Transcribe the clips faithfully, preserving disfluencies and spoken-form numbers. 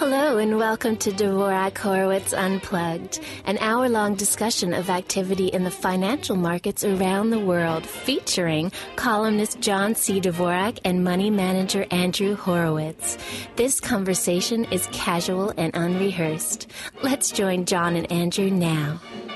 Hello and welcome to Dvorak Horowitz Unplugged, an hour-long discussion of activity in the financial markets around the world, featuring columnist John C. Dvorak and money manager Andrew Horowitz. This conversation is casual and unrehearsed. Let's join John and Andrew now.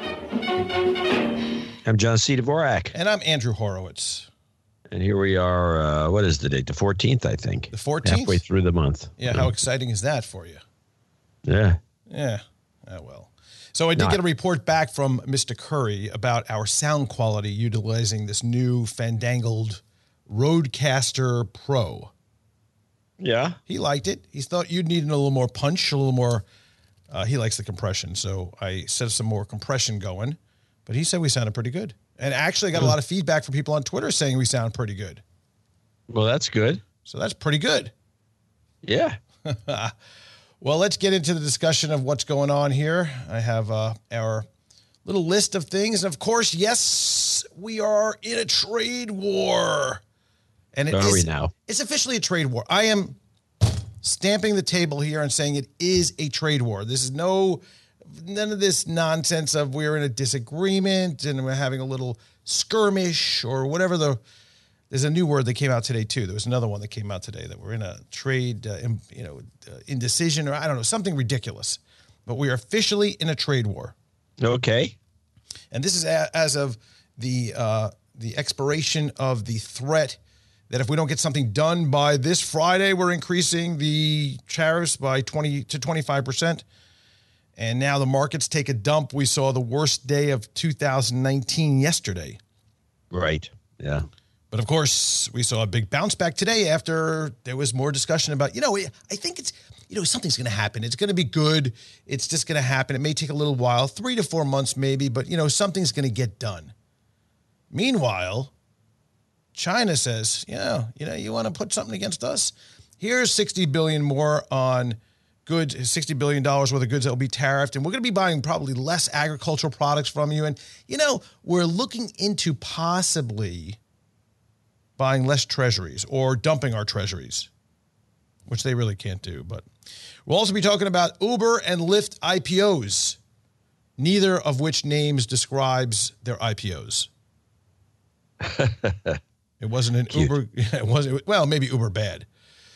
I'm John C. Dvorak. And I'm Andrew Horowitz. And here we are, uh, what is the date? The fourteenth, I think. The fourteenth? Halfway through the month. Yeah, how exciting is that for you? Yeah. Yeah, oh, well. So I did Not. get a report back from Mister Curry about our sound quality utilizing this new fandangled Rodecaster Pro. Yeah? He liked it. He thought you'd need a little more punch, a little more. Uh, he likes the compression, so I set some more compression going. But he said we sounded pretty good. And actually, I got a lot of feedback from people on Twitter saying we sound pretty good. Well, that's good. So that's pretty good. Yeah. Well, let's get into the discussion of what's going on here. I have uh, our little list of things. And of course, yes, we are in a trade war. And it Are is, we now? It's officially a trade war. I am stamping the table here and saying it is a trade war. This is no... None of this nonsense of we're in a disagreement and we're having a little skirmish or whatever. The there's a new word that came out today too. There was another one that came out today that we're in a trade, uh, in, you know, uh, indecision or I don't know, something ridiculous. But we are officially in a trade war. Okay. And this is a, as of the uh, the expiration of the threat that if we don't get something done by this Friday, we're increasing the tariffs by twenty to twenty-five percent. And now the markets take a dump. We saw the worst day of two thousand nineteen yesterday. Right. Yeah. But of course, we saw a big bounce back today after there was more discussion about, you know, I think it's, you know, something's going to happen. It's going to be good. It's just going to happen. It may take a little while, three to four months maybe, but, you know, something's going to get done. Meanwhile, China says, yeah, you know, you want to put something against us? Here's sixty billion dollars more on goods, sixty billion dollars worth of goods that will be tariffed. And we're going to be buying probably less agricultural products from you. And, you know, we're looking into possibly buying less treasuries or dumping our treasuries, which they really can't do. But we'll also be talking about Uber and Lyft I P Os, neither of which names describes their I P Os. It wasn't an Cute. Uber. It wasn't, well, maybe Uber bad.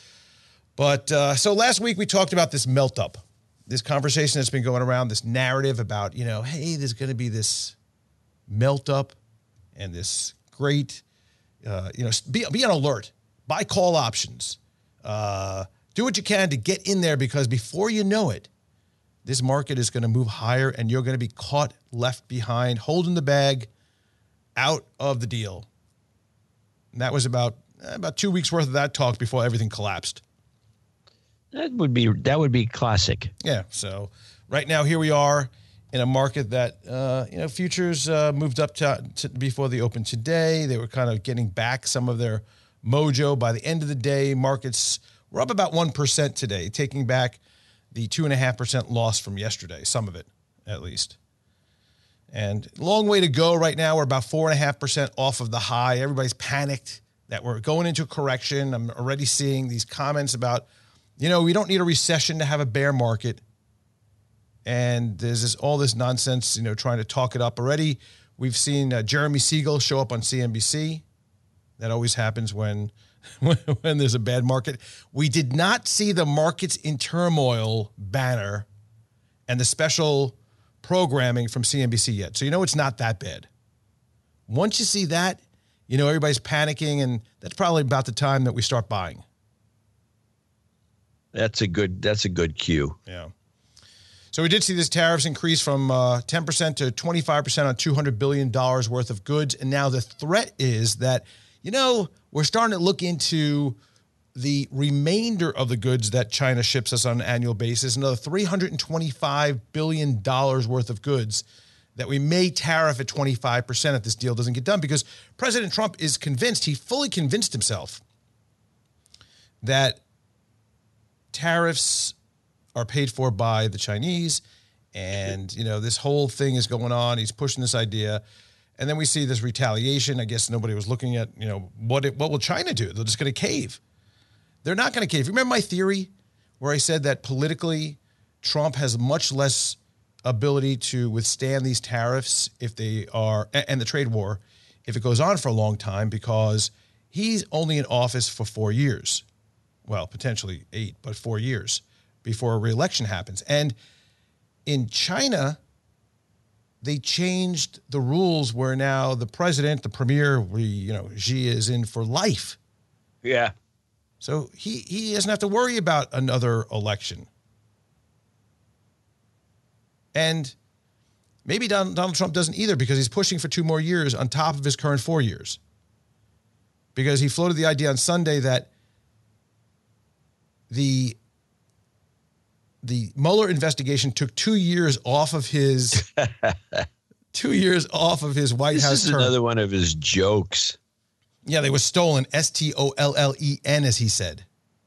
But uh, so last week we talked about this melt up, this conversation that's been going around, this narrative about, you know, hey, there's going to be this melt up and this great, uh, you know, be, be on alert, buy call options, uh, do what you can to get in there because before you know it, this market is going to move higher and you're going to be caught left behind, holding the bag out of the deal. And that was about, about two weeks worth of that talk before everything collapsed. That would be that would be classic. Yeah. So right now, here we are in a market that, uh, you know, futures uh, moved up to, to before the open today. They were kind of getting back some of their mojo. By the end of the day, markets were up about one percent today, taking back the two point five percent loss from yesterday, some of it at least. And long way to go right now. We're about four point five percent off of the high. Everybody's panicked that we're going into a correction. I'm already seeing these comments about, you know, we don't need a recession to have a bear market. And there's this, all this nonsense, you know, trying to talk it up already. We've seen uh, Jeremy Siegel show up on C N B C. That always happens when, when, when there's a bad market. We did not see the markets in turmoil banner and the special programming from C N B C yet. So, you know, it's not that bad. Once you see that, you know, everybody's panicking, and that's probably about the time that we start buying. That's a good that's a good cue. Yeah. So we did see this tariffs increase from uh, ten percent to twenty-five percent on two hundred billion dollars worth of goods. And now the threat is that, you know, we're starting to look into the remainder of the goods that China ships us on an annual basis, another three hundred twenty-five billion dollars worth of goods that we may tariff at twenty-five percent if this deal doesn't get done, because President Trump is convinced, he fully convinced himself that tariffs are paid for by the Chinese. And, you know, this whole thing is going on. He's pushing this idea. And then we see this retaliation. I guess nobody was looking at, you know, what it, what will China do? They're just going to cave. They're not going to cave. Remember my theory? where I said that politically, Trump has much less ability to withstand these tariffs if they are, and the trade war, if it goes on for a long time, because he's only in office for four years. Well, potentially eight, but four years before a re-election happens. And in China, they changed the rules where now the president, the premier, we, you know, Xi is in for life. Yeah. So he, he doesn't have to worry about another election. And maybe Donald, Donald Trump doesn't either, because he's pushing for two more years on top of his current four years. Because he floated the idea on Sunday that the the Mueller investigation took two years off of his two years off of his White this House This is term. Another one of his jokes. Yeah, they were stolen. S T O L L E N, as he said.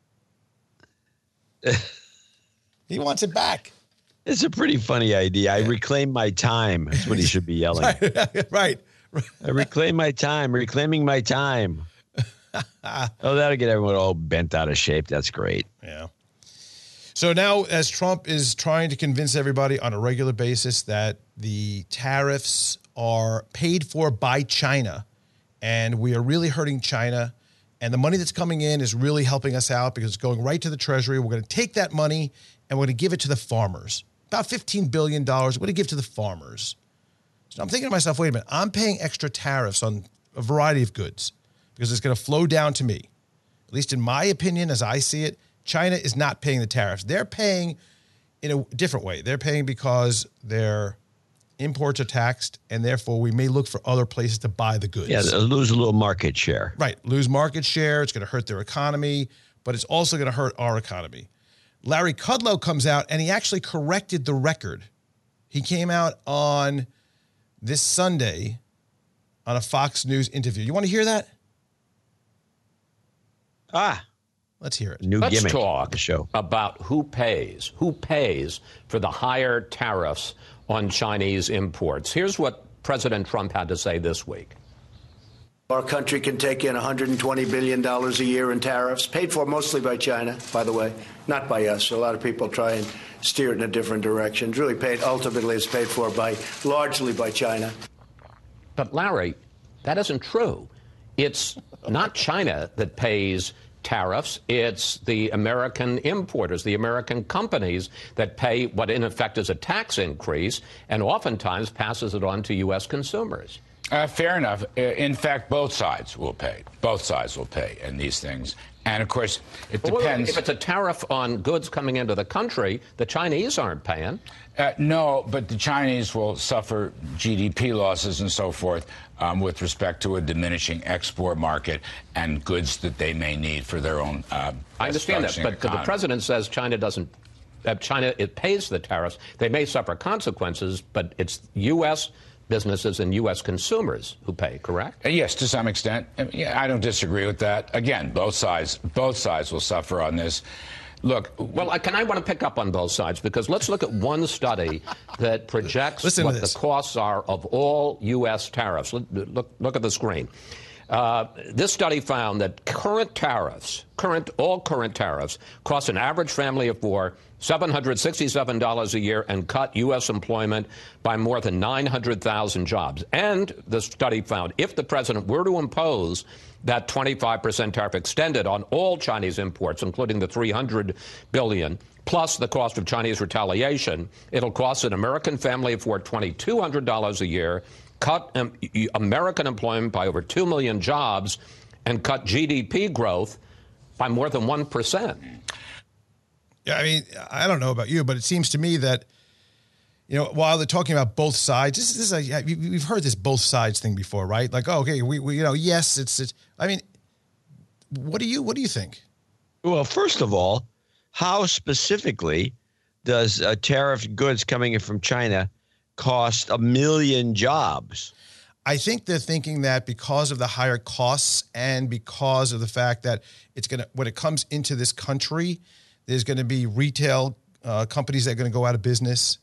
He wants it back. It's a pretty funny idea. I reclaim my time. That's what he should be yelling. right, right. I reclaim my time. Reclaiming my time. Oh, that'll get everyone all bent out of shape. That's great. Yeah. So now, as Trump is trying to convince everybody on a regular basis that the tariffs are paid for by China, and we are really hurting China, and the money that's coming in is really helping us out because it's going right to the Treasury. We're going to take that money and we're going to give it to the farmers. About fifteen billion dollars. We're going to give to the farmers. So I'm thinking to myself, wait a minute, I'm paying extra tariffs on a variety of goods because it's going to flow down to me. At least in my opinion, as I see it, China is not paying the tariffs. They're paying in a different way. They're paying because their imports are taxed, and therefore we may look for other places to buy the goods. Yeah, lose a little market share. Right, lose market share. It's going to hurt their economy, but it's also going to hurt our economy. Larry Kudlow comes out, and he actually corrected the record. He came out on this Sunday on a Fox News interview. You want to hear that? Ah. Let's hear it. New Let's gimmick talk of the show. about who pays. Who pays for the higher tariffs on Chinese imports? Here's what President Trump had to say this week. Our country can take in one hundred twenty billion dollars a year in tariffs, paid for mostly by China, by the way, not by us. A lot of people try and steer it in a different direction. It's really paid, ultimately it's paid for by, largely by China. But Larry, that isn't true. It's not China that pays tariffs. It's the American importers, the American companies that pay what in effect is a tax increase and oftentimes passes it on to U S consumers. Uh, fair enough. In fact, both sides will pay. Both sides will pay in these things. And, of course, it Well, depends. If it's a tariff on goods coming into the country, the Chinese aren't paying. Uh, no, but the Chinese will suffer G D P losses and so forth um, with respect to a diminishing export market and goods that they may need for their own uh, I understand that, but economy. the president says China doesn't. Uh, China it pays the tariffs. They may suffer consequences, but it's U S businesses and U S consumers who pay. Correct? Uh, yes, to some extent. Uh, yeah, I don't disagree with that. Again, both sides. Both sides will suffer on this. Look, well, I, can I want to pick up on both sides because let's look at one study that projects Listen to what this. the costs are of all U S tariffs. Look, look, look at the screen. Uh, this study found that current tariffs, current all current tariffs, cost an average family of four seven hundred sixty-seven dollars a year and cut U S employment by more than nine hundred thousand jobs. And the study found if the president were to impose that twenty-five percent tariff extended on all Chinese imports, including the three hundred billion dollars, plus the cost of Chinese retaliation, it'll cost an American family of four twenty-two hundred dollars a year, cut um, American employment by over two million jobs, and cut G D P growth by more than one percent. Yeah, I mean, I don't know about you, but it seems to me that, you know, while they're talking about both sides, this, this is a, we've heard this both sides thing before, right? Like, oh, okay, we, we you know, yes, it's, it's, I mean, what do you, what do you think? Well, first of all, how specifically does uh, tariff goods coming in from China cost a million jobs? I think they're thinking that because of the higher costs and because of the fact that it's going to, when it comes into this country, there's going to be retail uh, companies that are going to go out of business.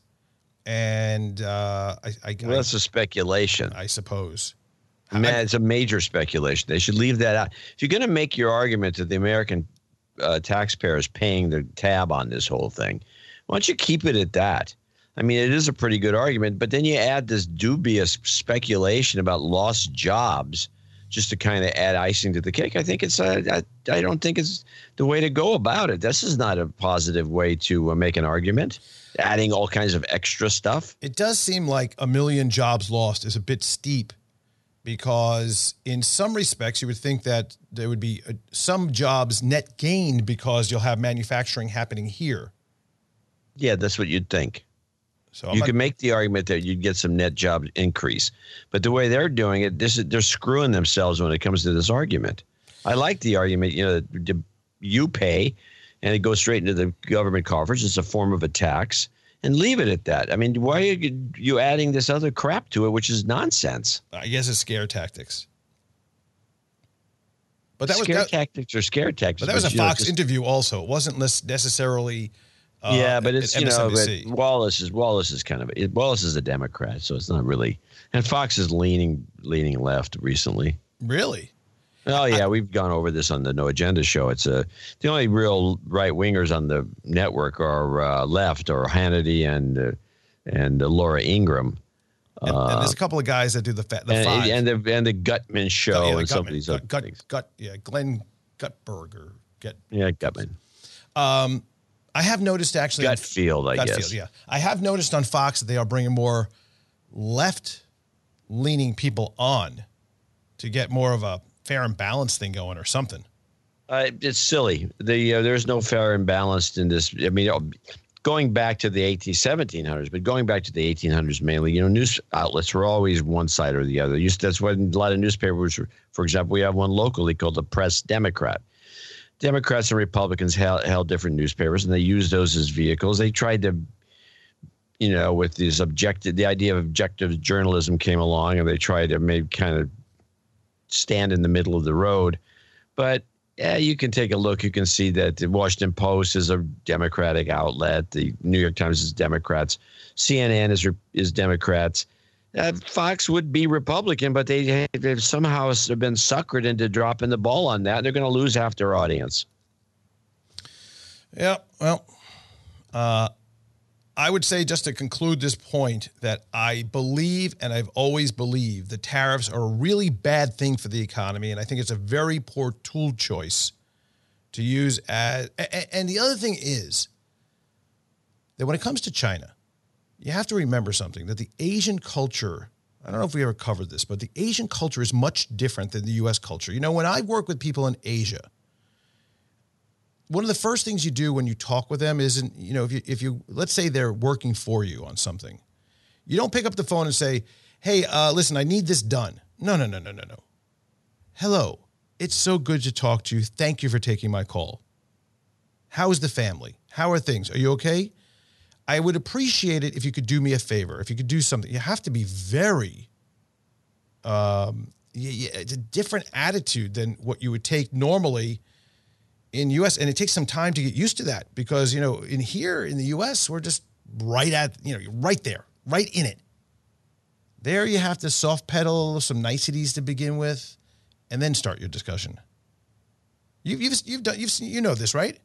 And uh, I, I, Well, that's a speculation. I, I suppose. Man, it's a major speculation. They should leave that out. If you're going to make your argument that the American uh, taxpayers paying the tab on this whole thing. Why don't you keep it at that? I mean, it is a pretty good argument, but then you add this dubious speculation about lost jobs just to kind of add icing to the cake. I think it's, uh, I, I don't think it's the way to go about it. This is not a positive way to uh, make an argument, adding all kinds of extra stuff. It does seem like a million jobs lost is a bit steep, because in some respects you would think that there would be uh, some jobs net gained because you'll have manufacturing happening here. Yeah, that's what you'd think. So I'm you not- could make the argument that you'd get some net job increase, but the way they're doing it, this is, they're screwing themselves when it comes to this argument. I like the argument, you know, that you pay and it goes straight into the government coffers. It's a form of a tax, and leave it at that. I mean, why are you, you adding this other crap to it, which is nonsense? I guess it's scare tactics. But that scare was that, tactics or scare tactics. But that was a you know, Fox just- interview also. It wasn't necessarily uh, yeah, but at it's, you know, M S N B C. but Wallace is Wallace is kind of it, Wallace is a Democrat, so it's not really. And Fox is leaning leaning left recently. Really? Oh yeah, we've gone over this on the No Agenda show. It's a the only real right wingers on the network are uh, left, or Hannity and uh, and uh, Laura Ingraham. And, Uh, and there's a couple of guys that do the fa- the and, five. and the and the Gutman show yeah, the and some Gutman, of these gut, other gut, things. gut, yeah, Glenn Gutberg or Gut. Yeah, Gutman. Um, I have noticed actually. Gutfield, I Gutfield, guess. yeah. I have noticed on Fox that they are bringing more left-leaning people on to get more of a fair and balanced thing going or something. Uh, it's silly. The uh, there's no fair and balanced in this. I mean, going back to the eighteen, seventeen hundreds, but going back to the eighteen hundreds mainly, you know, news outlets were always one side or the other. Used that's what a lot of newspapers, for example, we have one locally called the Press Democrat. Democrats and Republicans held, held different newspapers, and they used those as vehicles. They tried to, you know, with these objective, the idea of objective journalism came along, and they tried to maybe kind of stand in the middle of the road. But yeah, you can take a look. You can see that the Washington Post is a Democratic outlet. The New York Times is Democrats. C N N is is Democrats. Uh, Fox would be Republican, but they they've somehow have been suckered into dropping the ball on that. They're going to lose half their audience. Yeah, well, uh, I would say, just to conclude this point, that I believe, and I've always believed, the tariffs are a really bad thing for the economy, and I think it's a very poor tool choice to use as. And the other thing is that when it comes to China, you have to remember something, that the Asian culture, I don't know if we ever covered this, but the Asian culture is much different than the U S culture. You know, when I work with people in Asia, one of the first things you do when you talk with them isn't, you know, if you, if you, let's say they're working for you on something, you don't pick up the phone and say, hey, uh, listen, I need this done. No, no, no, no, no, no. Hello. It's so good to talk to you. Thank you for taking my call. How is the family? How are things? Are you okay? I would appreciate it if you could do me a favor, if you could do something. You have to be very, um, yeah, yeah, it's a different attitude than what you would take normally in U S. And it takes some time to get used to that, because, you know, in here in the U S, we're just right at, you know, right there, right in it. There you have to soft pedal some niceties to begin with, and then start your discussion. You've, you've, you've done, you've seen, you know this, right?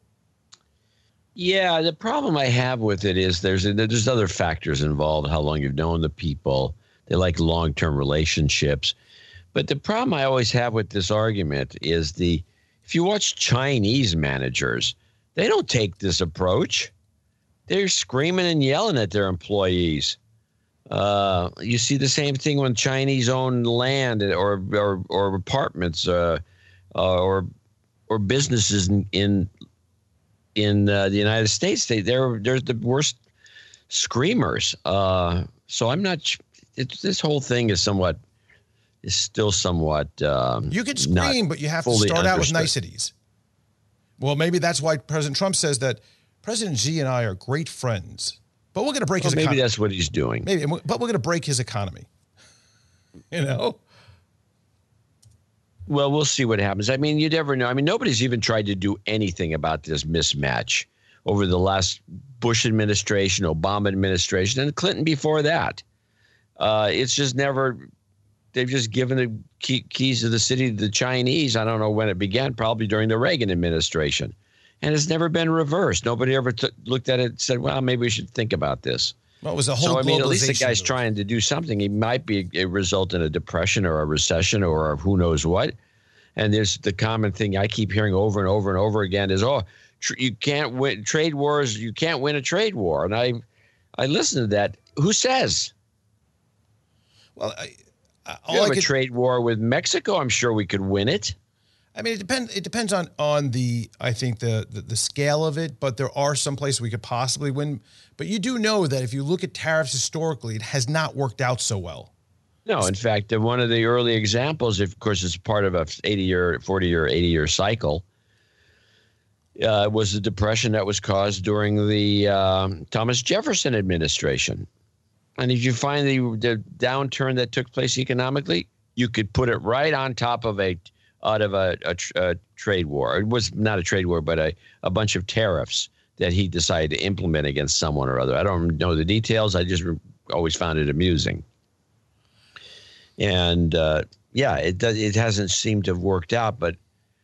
Yeah, the problem I have with it is there's there's other factors involved. How long you've known the people, they like long-term relationships. But the problem I always have with this argument is the if you watch Chinese managers, they don't take this approach. They're screaming and yelling at their employees. Uh, you see the same thing when Chinese own land or or, or apartments uh, uh, or or businesses in. in In uh, the United States, they they're they're the worst screamers. Uh, so I'm not. It, this whole thing is somewhat is still somewhat. Um, you can scream, but you have to start out with niceties. Well, maybe that's why President Trump says that President Xi and I are great friends, but we're going to break well, his. Maybe economy. that's what he's doing. Maybe, but we're going to break his economy. You know. Well, we'll see what happens. I mean, you never know. I mean, nobody's even tried to do anything about this mismatch over the last Bush administration, Obama administration, and Clinton before that. Uh, it's just never – they've just given the key, keys of the city to the Chinese. I don't know when it began, probably during the Reagan administration. and it's never been reversed. Nobody ever t- looked at it and said, well, maybe we should think about this. Well, it was a whole so, I mean, at least the guy's move. trying to do something. He might be a result in a depression or a recession or who knows what. And there's the common thing I keep hearing over and over and over again is, oh, tr- you can't win trade wars. You can't win a trade war. And I, I listen to that. Who says? Well, I, I, you have I a could, trade war with Mexico. I'm sure we could win it. I mean, it depends. It depends on on the I think the, the the scale of it. But there are some places we could possibly win. But you do know that if you look at tariffs historically, it has not worked out so well. No, in fact, uh, one of the early examples, of course, it's part of a eighty-year, forty-year, eighty-year cycle, uh, was the depression that was caused during the um, Thomas Jefferson administration. And if you find the, the downturn that took place economically, you could put it right on top of a out of a, a, a trade war. It was not a trade war, but a, a bunch of tariffs that he decided to implement against someone or other. I don't know the details. I just re- always found it amusing. And uh, yeah, it does, it hasn't seemed to have worked out. But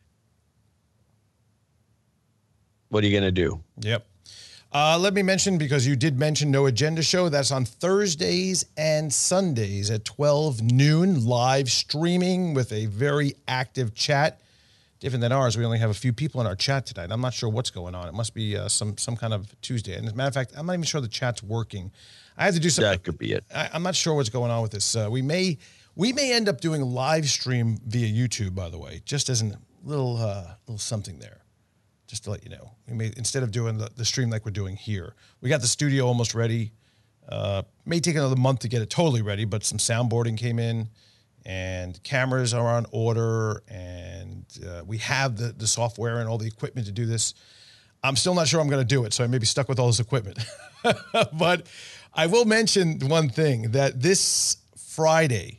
what are you going to do? Yep. Uh, let me mention, because you did mention No Agenda Show, that's on Thursdays and Sundays at twelve noon, live streaming with a very active chat. Different than ours. We only have a few people in our chat tonight. I'm not sure what's going on. It must be uh, some some kind of Tuesday. And as a matter of fact, I'm not even sure the chat's working. I have to do something. That could be it. I, I'm not sure what's going on with this. Uh, we may we may end up doing a live stream via YouTube, by the way, just as a little uh, little something there. Just to let you know, we may, instead of doing the, the stream like we're doing here, we got the studio almost ready. Uh, may take another month to get it totally ready, but some soundboarding came in, and cameras are on order, and uh, we have the, the software and all the equipment to do this. I'm still not sure I'm going to do it, so I may be stuck with all this equipment. But I will mention one thing, that this Friday,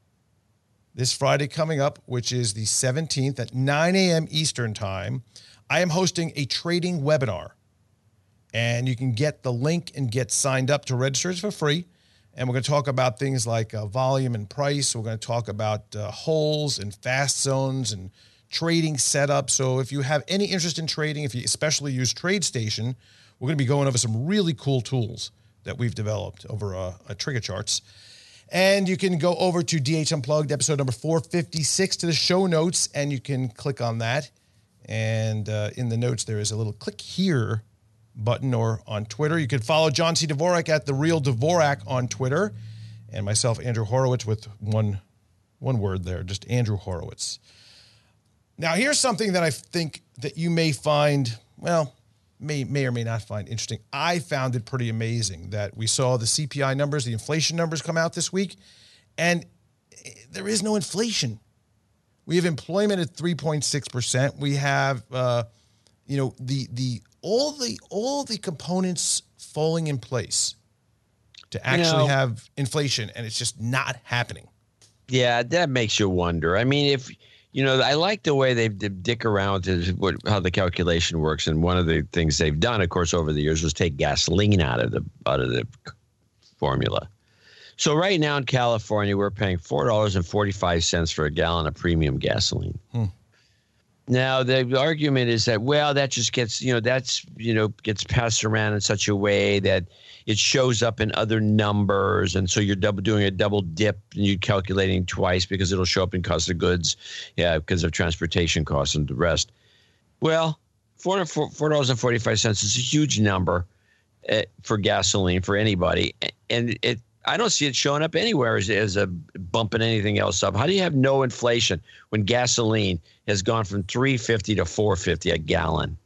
this Friday coming up, which is the seventeenth at nine a.m. Eastern time, I am hosting a trading webinar, and you can get the link and get signed up to register. It's for free. And we're going to talk about things like uh, volume and price. We're going to talk about uh, holes and fast zones and trading setup. So if you have any interest in trading, if you especially use TradeStation, we're going to be going over some really cool tools that we've developed over uh, uh, Trigger Charts. And you can go over to D H Unplugged, episode number four fifty-six, to the show notes, and you can click on that. And uh, in the notes, there is a little click here button, or on Twitter. You can follow John C. Dvorak at The Real Dvorak on Twitter, and myself, Andrew Horowitz, with one, one word there, just Andrew Horowitz. Now, here's something that I think that you may find, well, may, may or may not find interesting. I found it pretty amazing that we saw the C P I numbers, the inflation numbers come out this week, and there is no inflation. We have employment at three point six percent. We have, uh, you know, the the all the all the components falling in place to actually You know, have inflation, and it's just not happening. Yeah, that makes you wonder. I mean, if you know, I like the way they dick around to what, how the calculation works. And one of the things they've done, of course, over the years was take gasoline out of the out of the formula. So right now in California, we're paying four dollars and forty-five cents for a gallon of premium gasoline. Hmm. Now, the argument is that, well, that just gets, you know, that's, you know, gets passed around in such a way that it shows up in other numbers. And so you're double doing a double dip, and you're calculating twice because it'll show up in cost of goods. Yeah, because of transportation costs and the rest. Well, four dollars and forty-five cents is a huge number uh, for gasoline for anybody. And it, I don't see it showing up anywhere as, as a bumping anything else up. How do you have no inflation when gasoline has gone from three fifty to four fifty a gallon?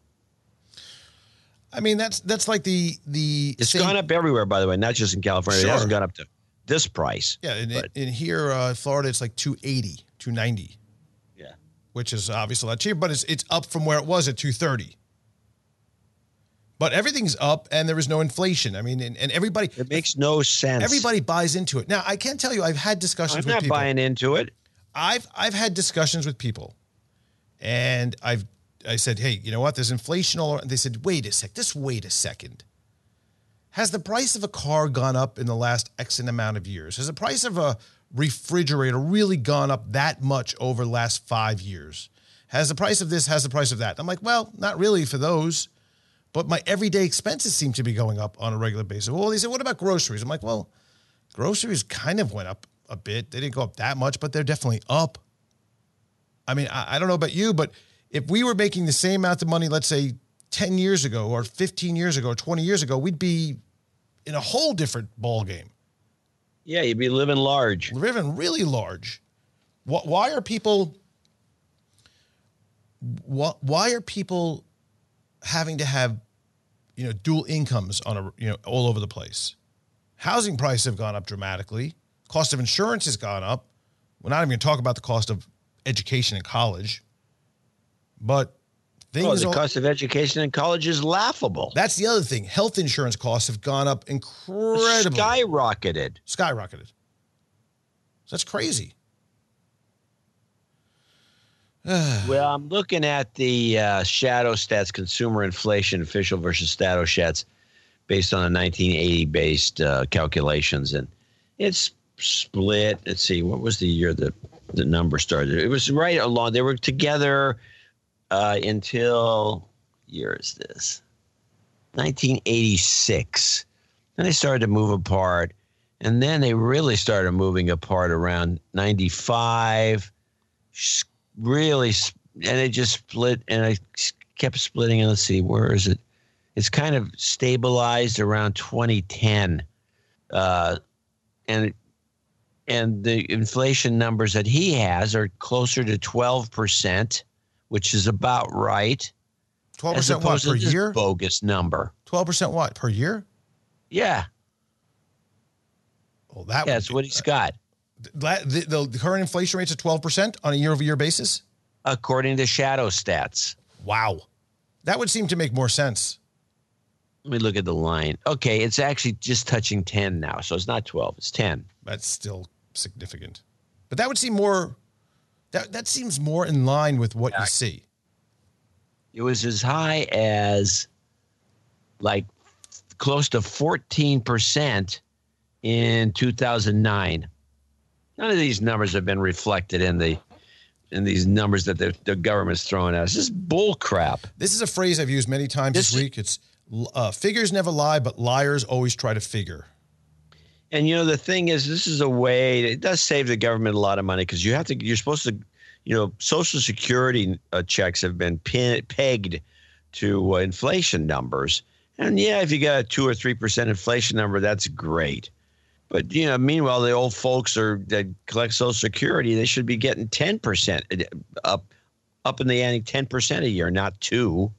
I mean, that's that's like the the. It's same, gone up everywhere, by the way, not just in California. Sure. It hasn't gone up to this price. Yeah, in, but, in here, uh, Florida, it's like two eighty, two ninety. Yeah, which is obviously a lot cheaper, but it's it's up from where it was at two thirty. But everything's up, and there is no inflation. I mean, and, and everybody... It makes no sense. Everybody buys into it. Now, I can tell you, I've had discussions I'm with not people. buying into it. I've I've had discussions with people, and I've I said, hey, you know what? There's inflation all around. They said, wait a sec. Just wait a second. Has the price of a car gone up in the last X amount of years? Has the price of a refrigerator really gone up that much over the last five years? Has the price of this, has the price of that. I'm like, well, not really for those. But my everyday expenses seem to be going up on a regular basis. Well, they said, what about groceries? I'm like, well, groceries kind of went up a bit. They didn't go up that much, but they're definitely up. I mean, I, I don't know about you, but if we were making the same amount of money, let's say ten years ago or fifteen years ago or twenty years ago, we'd be in a whole different ball game. Yeah, you'd be living large. Living really large. Why are people, why are people having to have, you know, dual incomes on a, you know, all over the place? Housing prices have gone up dramatically. Cost of insurance has gone up. We're not even going to talk about the cost of education in college. But things well, the all, cost of education in college is laughable. That's the other thing. Health insurance costs have gone up incredibly. Skyrocketed. Skyrocketed. So that's crazy. Well, I'm looking at the uh, Shadow Stats consumer inflation official versus Shadow Stats based on the nineteen eighty based uh, calculations. And it's split. Let's see, what was the year that the number started? It was right along. They were together uh, until, year is this? nineteen eighty-six. Then they started to move apart. And then they really started moving apart around ninety-five. Really, and it just split, and I kept splitting. And let's see, where is it? It's kind of stabilized around twenty ten, uh, and and the inflation numbers that he has are closer to twelve percent, which is about right. Twelve percent what per year? Bogus number. Twelve percent what per year? Yeah. Well, that yeah, that's what he's got. The, the, the current inflation rate's at twelve percent on a year-over-year basis? According to Shadow Stats. Wow. That would seem to make more sense. Let me look at the line. Okay, it's actually just touching ten now, so it's not twelve, it's ten. That's still significant. But that would seem more, that, that seems more in line with what yeah. you see. It was as high as like close to fourteen percent in two thousand nine. None of these numbers have been reflected in the in these numbers that the, the government's throwing at us. This is bull crap. This is a phrase I've used many times this, this week. It's uh, figures never lie, but liars always try to figure. And, you know, the thing is, this is a way, it does save the government a lot of money because you have to, you're supposed to, you know, Social Security uh, checks have been pin, pegged to uh, inflation numbers. And yeah, if you got a two or three percent inflation number, that's great. But, you know, meanwhile, the old folks are that collect Social Security, they should be getting ten percent up, up in the ante, ten percent a year, not two.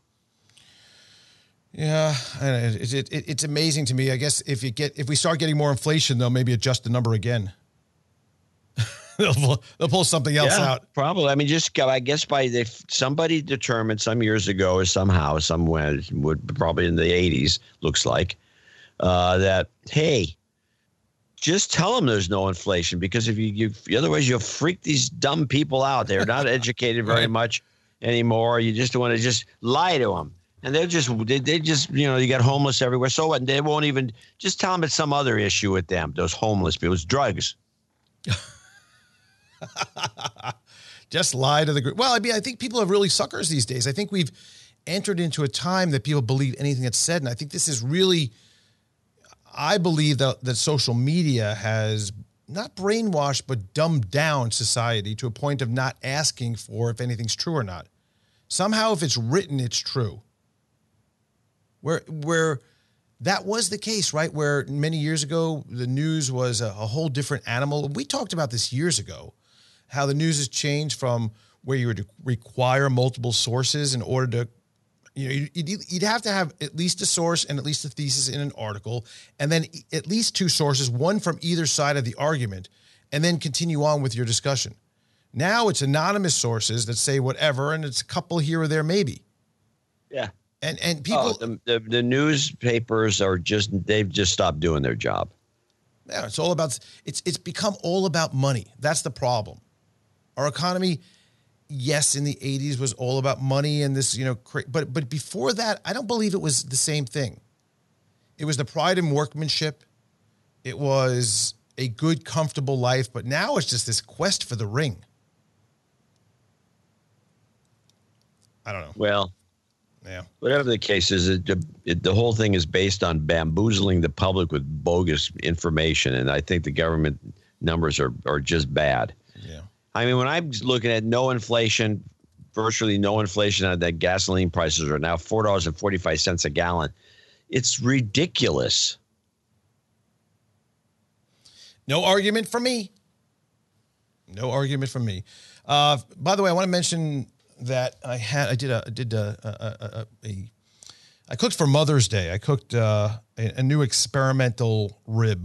Yeah, it, it, it, it's amazing to me. I guess if you get if we start getting more inflation, they'll maybe adjust the number again. they'll, pull, they'll pull something else yeah, out. Probably. I mean, just I guess by the somebody determined some years ago or somehow, somewhere, would probably in the eighties, looks like, uh, that, hey, just tell them there's no inflation because if you, you otherwise you'll freak these dumb people out. They're not educated very right. much anymore. You just want to just lie to them. And they're just, they, they just, you know, you got homeless everywhere. So what? They won't even, just tell them it's some other issue with them, those homeless people. It's drugs. Just lie to the group. Well, I mean, I think people are really suckers these days. I think we've entered into a time that people believe anything that's said. And I think this is really, I believe that, that social media has not brainwashed, but dumbed down society to a point of not asking for if anything's true or not. Somehow, if it's written, it's true. Where where that was the case, right? Where many years ago, the news was a, a whole different animal. We talked about this years ago, how the news has changed from where you would require multiple sources in order to, you know, you'd, you'd have to have at least a source and at least a thesis in an article, and then at least two sources, one from either side of the argument, and then continue on with your discussion. Now it's anonymous sources that say whatever, and it's a couple here or there maybe. Yeah. And and people, oh, the, the the newspapers are just they've just stopped doing their job. Yeah, it's all about it's it's become all about money. That's the problem. Our economy, yes, in the eighties was all about money and this, you know, but but before that, I don't believe it was the same thing. It was the pride in workmanship. It was a good, comfortable life, but now it's just this quest for the ring. I don't know. Well, yeah. Whatever the case is, it, it, the whole thing is based on bamboozling the public with bogus information, and I think the government numbers are are just bad. Yeah. I mean, when I'm looking at no inflation, virtually no inflation, on that gasoline prices are now four dollars and forty-five cents a gallon. It's ridiculous. No argument from me. No argument from me. Uh, by the way, I want to mention that I had I did a I did a, a, a, a I cooked for Mother's Day. I cooked uh, a, a new experimental rib.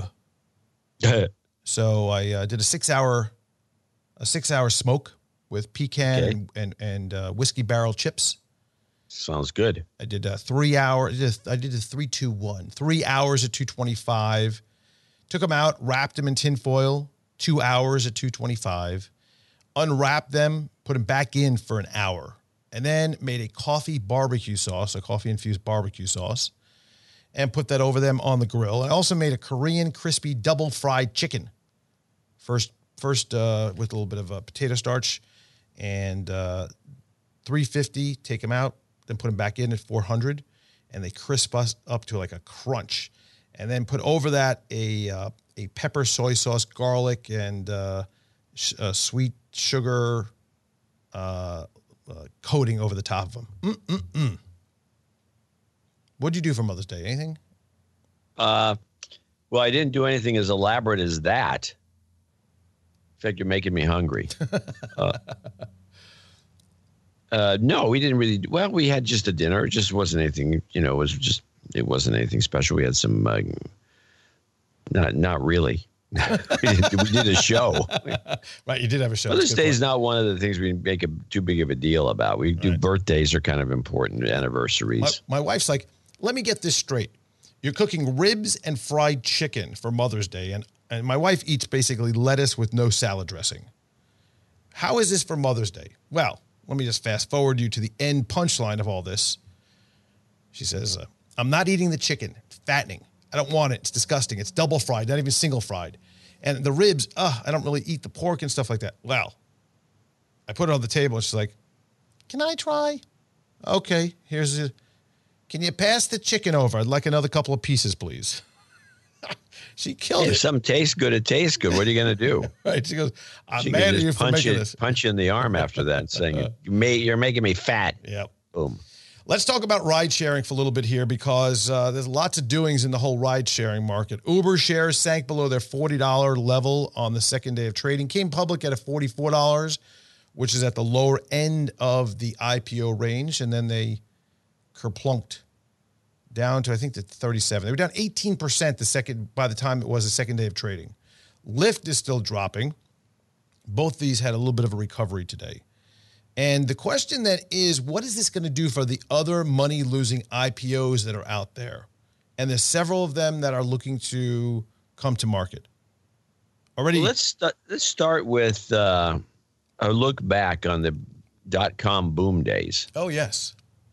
So I uh, did a six hour a six hour smoke with pecan Okay. and and, and uh, whiskey barrel chips. Sounds good. I did a three hour. I did a, I did a three two one. Three hours at two twenty five. Took them out, wrapped them in tin foil. Two hours at two twenty five. Unwrapped them, put them back in for an hour, and then made a coffee barbecue sauce, a coffee infused barbecue sauce, and put that over them on the grill. I also made a Korean crispy double fried chicken. First, first uh, with a little bit of uh, potato starch and uh, three fifty. Take them out, then put them back in at four hundred, and they crisp us up to like a crunch. And then put over that a uh, a pepper, soy sauce, garlic, and uh, sh- uh, sweet sugar uh, uh, coating over the top of them. Mm-mm-mm. What'd you do for Mother's Day? Anything? Uh, well, I didn't do anything as elaborate as that. In fact, you're making me hungry. uh, uh, no, we didn't really. Well, we had just a dinner. It just wasn't anything. You know, it was just. It wasn't anything special. We had some. Uh, not, not really. we, did, we did a show. Right, you did have a show. Mother's Day is not one of the things we make a, too big of a deal about. We do Right. birthdays are kind of important, anniversaries. My, my wife's like, let me get this straight. You're cooking ribs and fried chicken for Mother's Day, and, and my wife eats basically lettuce with no salad dressing. How is this for Mother's Day? Well, let me just fast forward you to the end punchline of all this. She says, uh, I'm not eating the chicken. It's fattening. I don't want it. It's disgusting. It's double fried, not even single fried. And the ribs, uh, I don't really eat the pork and stuff like that. Well, I put it on the table and she's like, can I try? Okay, here's a, can you pass the chicken over? I'd like another couple of pieces, please. She killed Hey, it. if something tastes good, it tastes good. What are you going to do? Right? She goes, I'm She mad can at you just for punch making you, this. punch you in the arm after that, saying you may, you're making me fat. Yep. Boom. Let's talk about ride sharing for a little bit here because uh, there's lots of doings in the whole ride sharing market. Uber shares sank below their forty dollars level on the second day of trading, came public at a forty-four dollars, which is at the lower end of the I P O range, and then they kerplunked down to, I think, the thirty-seven. They were down eighteen percent the second by the time it was the second day of trading. Lyft is still dropping. Both these had a little bit of a recovery today. And the question that is, what is this going to do for the other money-losing I P Os that are out there? And there's several of them that are looking to come to market. Already, Well, let's st- let's start with uh, a look back on the dot-com boom days. oh, yes.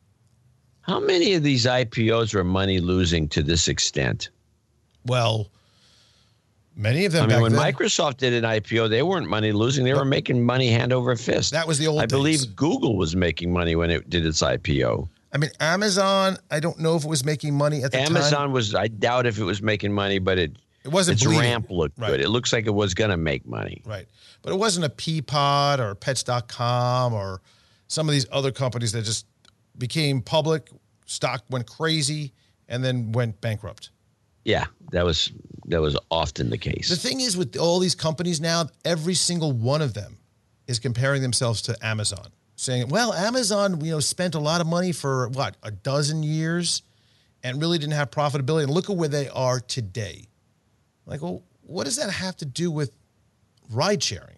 How many of these I P Os were money losing to this extent? Well, many of them I mean, back when then, Microsoft did an I P O, they weren't money losing. They were making money hand over fist. that was the old I believe days. Google was making money when it did its I P O. I mean, Amazon, I don't know if it was making money at the time. Amazon was, I doubt if it was making money, but it It wasn't its bleeding. ramp looked Right. good. It looks like it was going to make money. Right. But it wasn't a Peapod or Pets dot com or some of these other companies that just became public, stock went crazy, and then went bankrupt. Yeah, that was that was often the case. The thing is with all these companies now, every single one of them is comparing themselves to Amazon, saying, well, Amazon, you know, spent a lot of money for what, a dozen years and really didn't have profitability. And look at where they are today. Like, well, what does that have to do with ride sharing?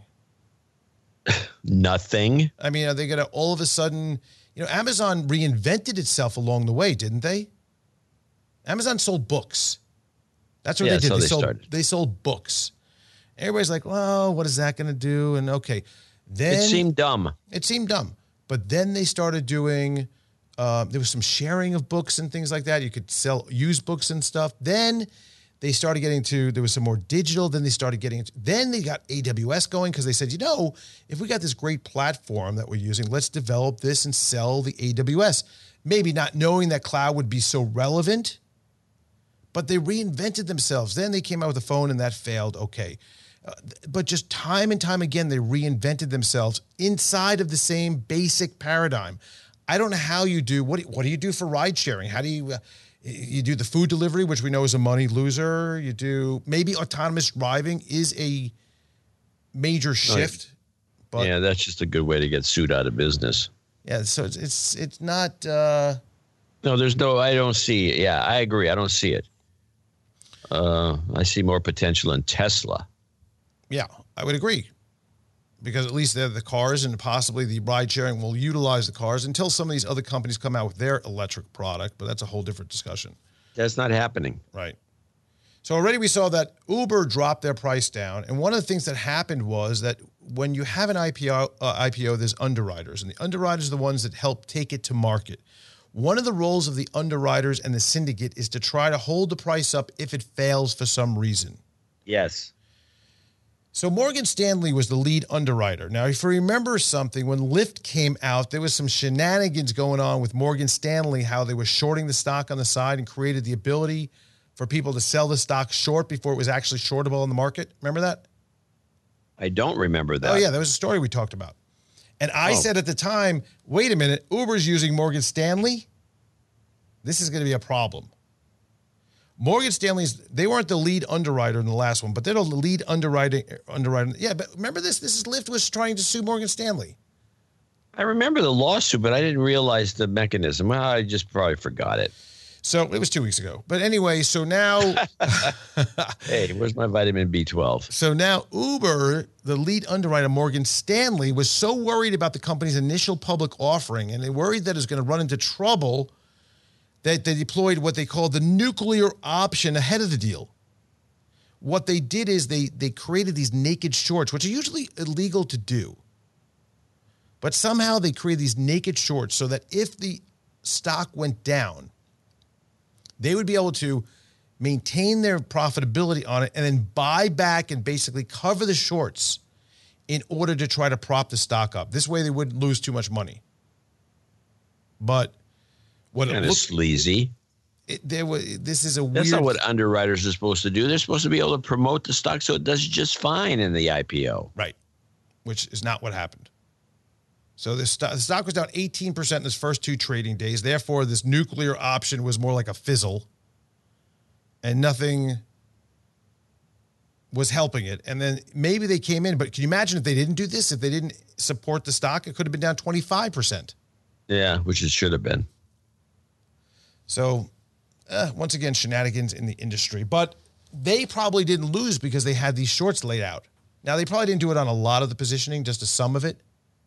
Nothing. I mean, are they going to all of a sudden, you know, Amazon reinvented itself along the way, didn't they? Amazon sold books. That's what Yeah, they did. so they, they sold, started. they sold books. Everybody's like, well, what is that going to do? And okay, then It seemed dumb. it seemed dumb. But then they started doing, uh, there was some sharing of books and things like that. You could sell used books and stuff. Then they started getting to, there was some more digital, then they started getting into, then they got A W S going because they said, you know, if we got this great platform that we're using, let's develop this and sell the A W S. Maybe not knowing that cloud would be so relevant, but they reinvented themselves. Then they came out with a phone and that failed. Okay. Uh, but just time and time again, they reinvented themselves inside of the same basic paradigm. I don't know how you do, what, what do you do for ride sharing? How do you, uh, you do the food delivery, which we know is a money loser. You do, maybe autonomous driving is a major shift. But yeah, that's just a good way to get sued out of business. Yeah, so it's it's, it's not. Uh, no, there's no, I don't see, yeah, I agree. I don't see it. Uh, I see more potential in Tesla. Yeah, I would agree. Because at least they're the cars and possibly the ride sharing will utilize the cars until some of these other companies come out with their electric product. But that's a whole different discussion. That's not happening. Right. So already we saw that Uber dropped their price down. And one of the things that happened was that when you have an I P O, uh, I P O, there's underwriters. And the underwriters are the ones that help take it to market. One of the roles of the underwriters and the syndicate is to try to hold the price up if it fails for some reason. Yes. So Morgan Stanley was the lead underwriter. Now, if you remember something, when Lyft came out, there was some shenanigans going on with Morgan Stanley, how they were shorting the stock on the side and created the ability for people to sell the stock short before it was actually shortable in the market. Remember that? I don't remember that. Oh, yeah, that was a story we talked about. And I oh. said at the time, wait a minute, Uber's using Morgan Stanley? This is going to be a problem. Morgan Stanley's, they weren't the lead underwriter in the last one, but they're the lead underwriting. underwriting. Yeah, but remember this? This is Lyft was trying to sue Morgan Stanley. I remember the lawsuit, but I didn't realize the mechanism. Well, I just probably forgot it. So it was two weeks ago. But anyway, so now. Hey, where's my vitamin B twelve? So now Uber, the lead underwriter, Morgan Stanley, was so worried about the company's initial public offering, and they worried that it was going to run into trouble, that they deployed what they called the nuclear option ahead of the deal. What they did is they they created these naked shorts, which are usually illegal to do. But somehow they created these naked shorts so that if the stock went down, they would be able to maintain their profitability on it and then buy back and basically cover the shorts in order to try to prop the stock up. This way they wouldn't lose too much money. But what kind it of sleazy. It, there was, this is a weird. That's not what underwriters are supposed to do. They're supposed to be able to promote the stock so it does just fine in the I P O. Right, which is not what happened. So the, st- the stock was down eighteen percent in its first two trading days. Therefore, this nuclear option was more like a fizzle, and nothing was helping it. And then maybe they came in, but can you imagine if they didn't do this? If they didn't support the stock, it could have been down twenty-five percent. Yeah, which it should have been. So, uh, once again, shenanigans in the industry. But they probably didn't lose because they had these shorts laid out. Now, they probably didn't do it on a lot of the positioning, just a some of it.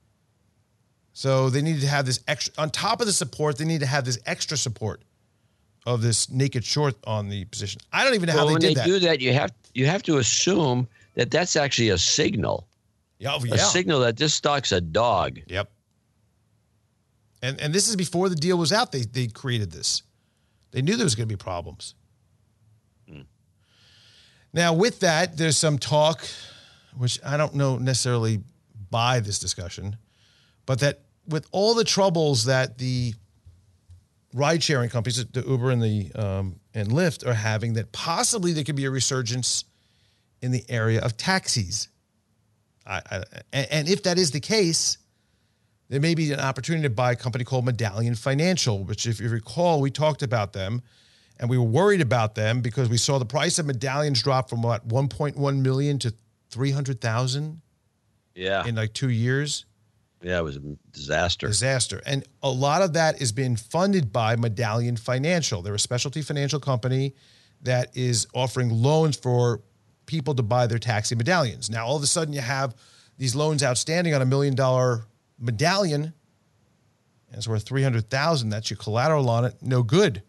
So they needed to have this extra, on top of the support, they need to have this extra support of this naked short on the position. I don't even know well, how they did that. When they do that, you have you have to assume that that's actually a signal. Yeah, oh, yeah. A signal that this stock's a dog. Yep. And and this is before the deal was out. They they created this. They knew there was going to be problems. Hmm. Now, with that, there's some talk, which I don't know necessarily buy this discussion, but that with all the troubles that the ride-sharing companies, the Uber and the um, and Lyft, are having, that possibly there could be a resurgence in the area of taxis. I, I, and if that is the case, there may be an opportunity to buy a company called Medallion Financial, which, if you recall, we talked about them, and we were worried about them because we saw the price of medallions drop from what, one point one million to three hundred thousand. Yeah, in like two years. Yeah, it was a disaster. Disaster, and a lot of that is being funded by Medallion Financial. They're a specialty financial company that is offering loans for people to buy their taxi medallions. Now, all of a sudden, you have these loans outstanding on a million dollar medallion, and it's worth three hundred thousand dollars. That's your collateral on it. No good.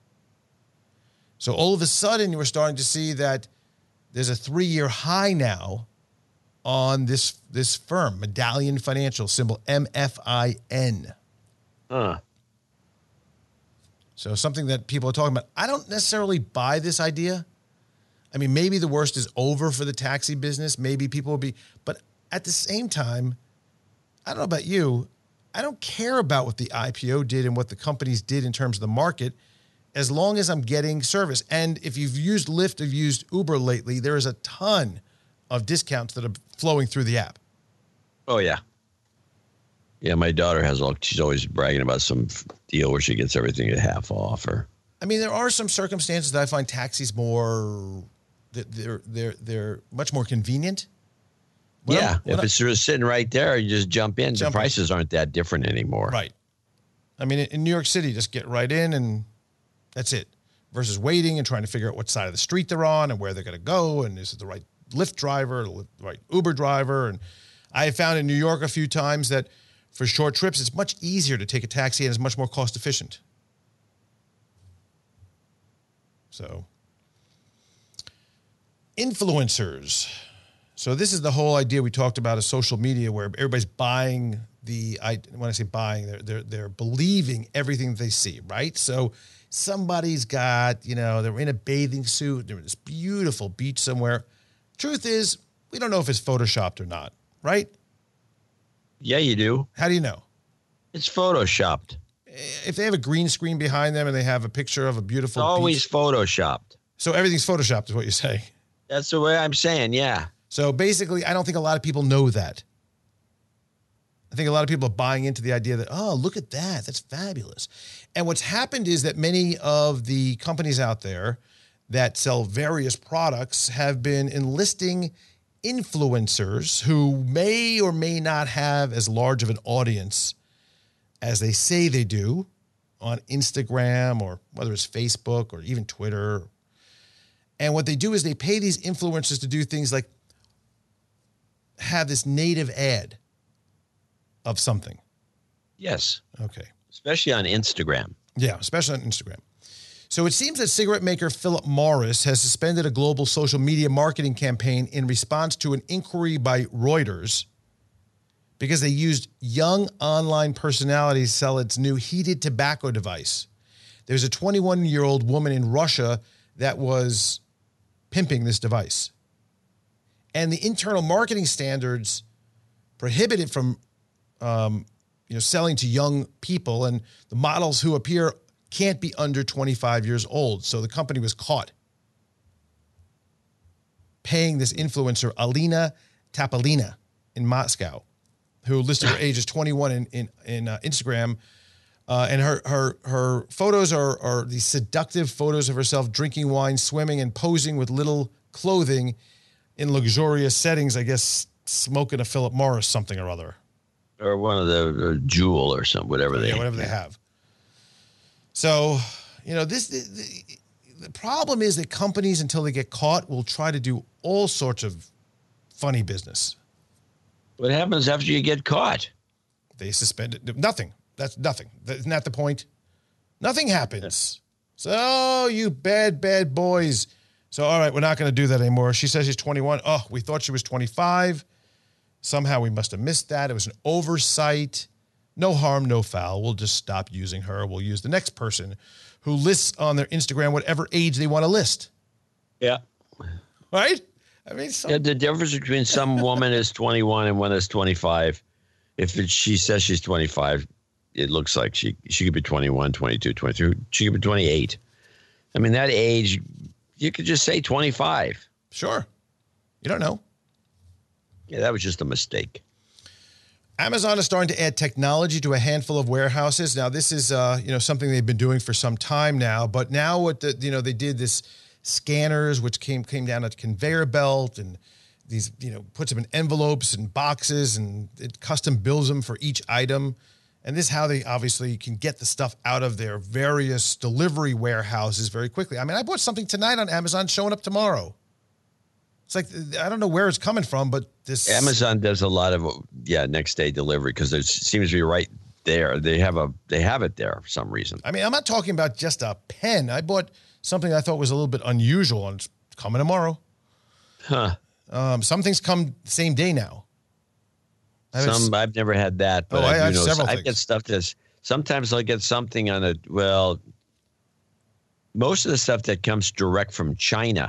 So all of a sudden, you were starting to see that there's a three-year high now on this this firm, Medallion Financial, symbol M F I N. Huh. So something that people are talking about. I don't necessarily buy this idea I mean, maybe the worst is over for the taxi business. Maybe people will be, but at the same time, I don't know about you, I don't care about what the I P O did and what the companies did in terms of the market, as long as I'm getting service. And if you've used Lyft or used Uber lately, there is a ton of discounts that are flowing through the app. Oh, yeah. Yeah, my daughter has all, she's always bragging about some deal where she gets everything at half off. Or, I mean, there are some circumstances that I find taxis more, they're, they're, they're much more convenient. When yeah, I'm, if I, it's just sitting right there, you just jump in. Jump the prices in. aren't that different anymore. Right. I mean, in New York City, just get right in and that's it. Versus waiting and trying to figure out what side of the street they're on and where they're going to go. And is it the right Lyft driver, the right Uber driver? And I have found in New York a few times that for short trips, it's much easier to take a taxi and it's much more cost efficient. So, influencers. So this is the whole idea we talked about of social media, where everybody's buying the, I, when I say buying, they're, they're, they're believing everything they see, right? So somebody's got, you know, they're in a bathing suit, they're in this beautiful beach somewhere. Truth is, we don't know if it's Photoshopped or not, right? Yeah, you do. How do you know? It's Photoshopped. If they have a green screen behind them and they have a picture of a beautiful It's always beach, Photoshopped. So everything's Photoshopped is what you say. That's the way I'm saying, yeah. So basically, I don't think a lot of people know that. I think a lot of people are buying into the idea that, oh, look at that. That's fabulous. And what's happened is that many of the companies out there that sell various products have been enlisting influencers who may or may not have as large of an audience as they say they do on Instagram, or whether it's Facebook or even Twitter. And what they do is they pay these influencers to do things like have this native ad of something. Yes. Okay. Especially on Instagram. Yeah, especially on Instagram. So it seems that cigarette maker Philip Morris has suspended a global social media marketing campaign in response to an inquiry by Reuters because they used young online personalities to sell its new heated tobacco device. There's a twenty-one-year-old woman in Russia that was pimping this device. And the internal marketing standards prohibit it from um, you know, selling to young people, and the models who appear can't be under twenty-five years old. So the company was caught paying this influencer, Alina Tapolina, in Moscow, who listed her age as twenty-one in in, in uh, Instagram. Uh, and her her her photos are, are these seductive photos of herself drinking wine, swimming, and posing with little clothing in luxurious settings, I guess smoking a Philip Morris something or other. Or one of the or Jewel or something, whatever they yeah, whatever they have. So, you know, this the, the problem is that companies, until they get caught, will try to do all sorts of funny business. What happens after you get caught? They suspend it. Nothing. That's nothing. Isn't that the point? Nothing happens. So, you bad, bad boys. So, all right, we're not going to do that anymore. She says she's twenty-one. Oh, we thought she was twenty-five. Somehow we must have missed that. It was an oversight. No harm, no foul. We'll just stop using her. We'll use the next person who lists on their Instagram whatever age they want to list. Yeah. Right? I mean, some- yeah, the difference between some woman is twenty-one and one is twenty-five. If it, she says she's twenty-five, it looks like she, she could be twenty-one, twenty-two, twenty-three. She could be twenty-eight. I mean, that age, you could just say twenty-five. Sure. You don't know. Yeah, that was just a mistake. Amazon is starting to add technology to a handful of warehouses. Now, this is uh, you know something they've been doing for some time now, but now what the you know they did this scanners which came came down a conveyor belt, and these you know puts them in envelopes and boxes, and it custom bills them for each item. And this is how they obviously can get the stuff out of their various delivery warehouses very quickly. I mean, I bought something tonight on Amazon showing up tomorrow. It's like, I don't know where it's coming from, but this... Amazon does a lot of, yeah, next day delivery because it seems to be right there. They have a, they have it there for some reason. I mean, I'm not talking about just a pen. I bought something I thought was a little bit unusual, and it's coming tomorrow. Huh. Um, some things come the same day now. Some, I've never had that, but oh, I, I, I do have know, several I things. get stuff that's, sometimes I'll get something on a, well, most of the stuff that comes direct from China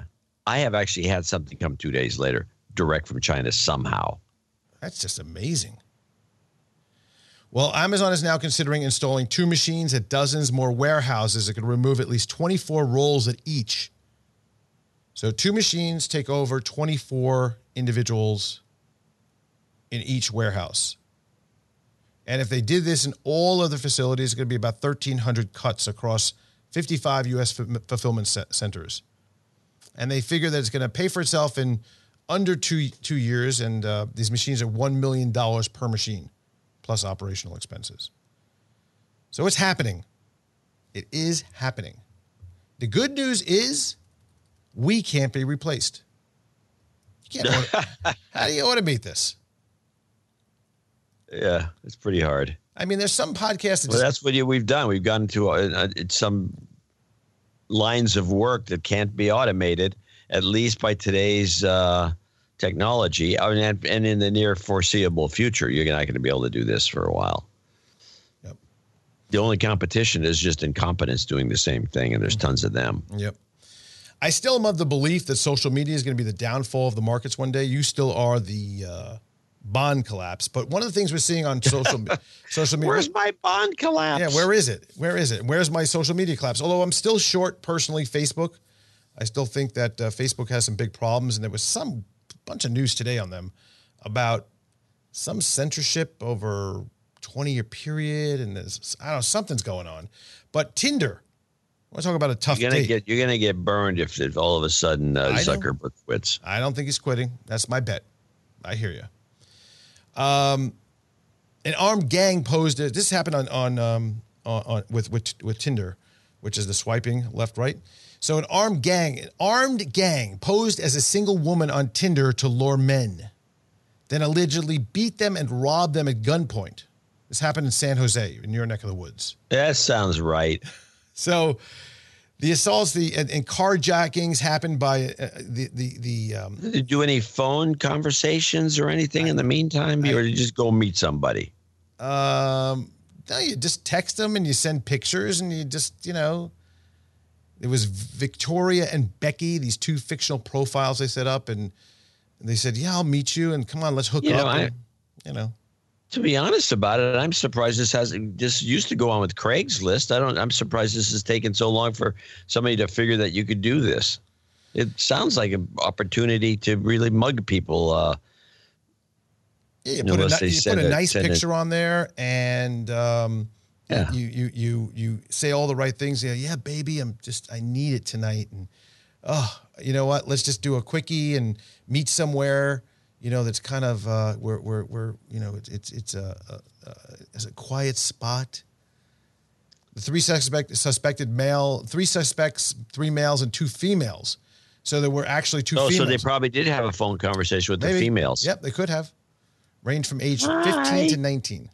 I have actually had something come two days later, direct from China somehow. That's just amazing. Well, Amazon is now considering installing two machines at dozens more warehouses that could remove at least twenty-four rolls at each. So two machines take over twenty-four individuals in each warehouse. And if they did this in all of the facilities, it's going to be about thirteen hundred cuts across fifty-five U S f- fulfillment centers. And they figure that it's going to pay for itself in under two two years, and uh, these machines are one million dollars per machine, plus operational expenses. So it's happening. It is happening. The good news is we can't be replaced. You can't auto- How do you automate this? Yeah, it's pretty hard. I mean, there's some podcasts that well, just, that's what you, we've done. We've gotten to uh, uh, some lines of work that can't be automated, at least by today's uh, technology. I mean, and, and in the near foreseeable future, you're not going to be able to do this for a while. Yep. The only competition is just incompetence doing the same thing, and there's tons of them. Yep. I still am of the belief that social media is going to be the downfall of the markets one day. You still are the uh, bond collapse. But one of the things we're seeing on social social media. Where's my bond collapse? Yeah, where is it? Where is it? Where's my social media collapse? Although I'm still short personally Facebook. I still think that uh, Facebook has some big problems. And there was some bunch of news today on them about some censorship over twenty-year period. And there's, I don't know, something's going on. But Tinder. I want to talk about a tough you're gonna date. Get, you're going to get burned if, if all of a sudden uh, Zuckerberg quits. I don't think he's quitting. That's my bet. I hear you. Um, an armed gang posed. A, this happened on on, um, on on with with with Tinder, which is the swiping left right. So an armed gang, an armed gang posed as a single woman on Tinder to lure men, then allegedly beat them and robbed them at gunpoint. This happened in San Jose, in your neck of the woods. That sounds right. So the assaults, the and, and carjackings happened by uh, the the the. Um, Did you do any phone conversations or anything I, in the meantime, I, or did you just go meet somebody? Um, no, you just text them and you send pictures and you just, you know, it was Victoria and Becky, these two fictional profiles they set up, and they said, "Yeah, I'll meet you, and come on, let's hook you up." Know, I, and, you know. To be honest about it, I'm surprised this hasn't. This used to go on with Craigslist. I don't. I'm surprised this has taken so long for somebody to figure that you could do this. It sounds like an opportunity to really mug people. Uh, yeah, you put a, you put a nice picture it. on there, and um, yeah. you you you you say all the right things. Yeah, yeah, baby, I'm just I need it tonight, and oh, you know what? Let's just do a quickie and meet somewhere. You know, that's kind of uh, we're we're we're you know it's it's it's a, a, a it's a quiet spot. The three suspect suspected male, three suspects, three males and two females. So there were actually two. Oh, females. so they probably did have a phone conversation with Maybe. the females. Yep, they could have. Range from age Hi. fifteen to nineteen.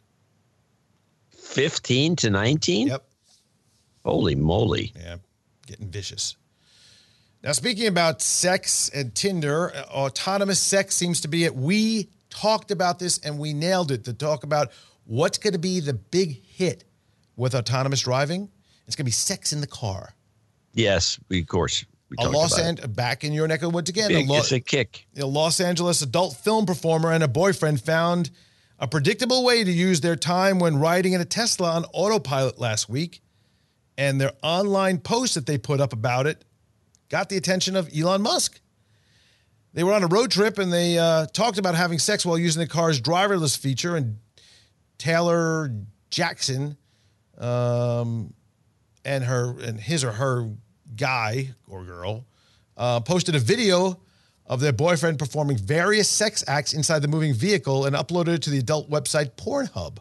Fifteen to nineteen. Yep. Holy moly! Yeah, getting vicious. Now, speaking about sex and Tinder, uh, autonomous sex seems to be it. We talked about this and we nailed it to talk about what's going to be the big hit with autonomous driving. It's going to be sex in the car. Yes, we, of course. We a Los Angeles, back in your neck of the woods again. Big, a Lo- it's a kick. A Los Angeles adult film performer and a boyfriend found a predictable way to use their time when riding in a Tesla on autopilot last week. And their online post that they put up about it got the attention of Elon Musk. They were on a road trip and they uh, talked about having sex while using the car's driverless feature. And Taylor Jackson um, and her and his or her guy or girl uh, posted a video of their boyfriend performing various sex acts inside the moving vehicle and uploaded it to the adult website Pornhub.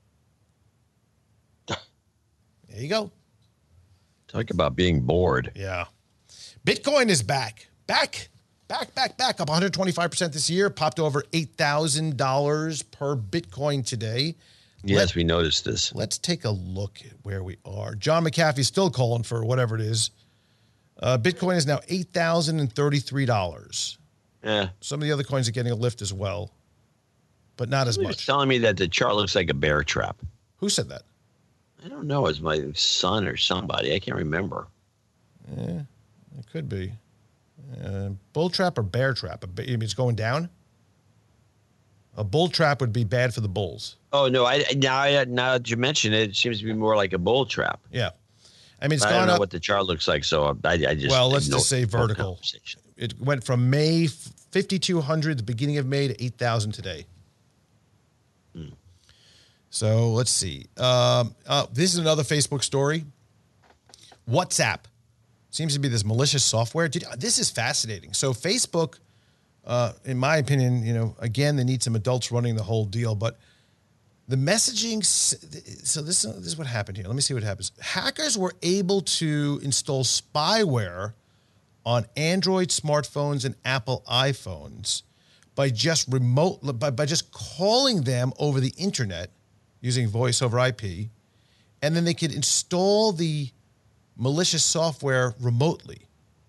There you go. Talk about being bored. Yeah. Bitcoin is back, back, back, back, back, up one hundred twenty-five percent this year, popped over eight thousand dollars per Bitcoin today. Yes, Let, we noticed this. Let's take a look at where we are. John McAfee's still calling for whatever it is. Uh, Bitcoin is now eight thousand thirty-three dollars. Yeah. Some of the other coins are getting a lift as well, but not as Somebody was much. telling me that the chart looks like a bear trap. Who said that? I don't know. It's my son or somebody. I can't remember. Yeah, it could be. Uh, bull trap or bear trap? I mean, it's going down? A bull trap would be bad for the bulls. Oh, no. I Now, I, now that you mention it, it seems to be more like a bull trap. Yeah. I mean, it's I gone don't know up. what the chart looks like, so I, I just. Well, let's no, just say no vertical. It went from May fifty-two hundred, the beginning of May, to eight thousand today. Hmm. So let's see. Um, uh, this is another Facebook story. WhatsApp seems to be this malicious software. Did, this is fascinating. So Facebook, uh, in my opinion, you know, again, they need some adults running the whole deal, but the messaging. So this, this is what happened here. Let me see what happens. Hackers were able to install spyware on Android smartphones and Apple iPhones by just remote, by, by just calling them over the internet using voice over I P, and then they could install the malicious software remotely.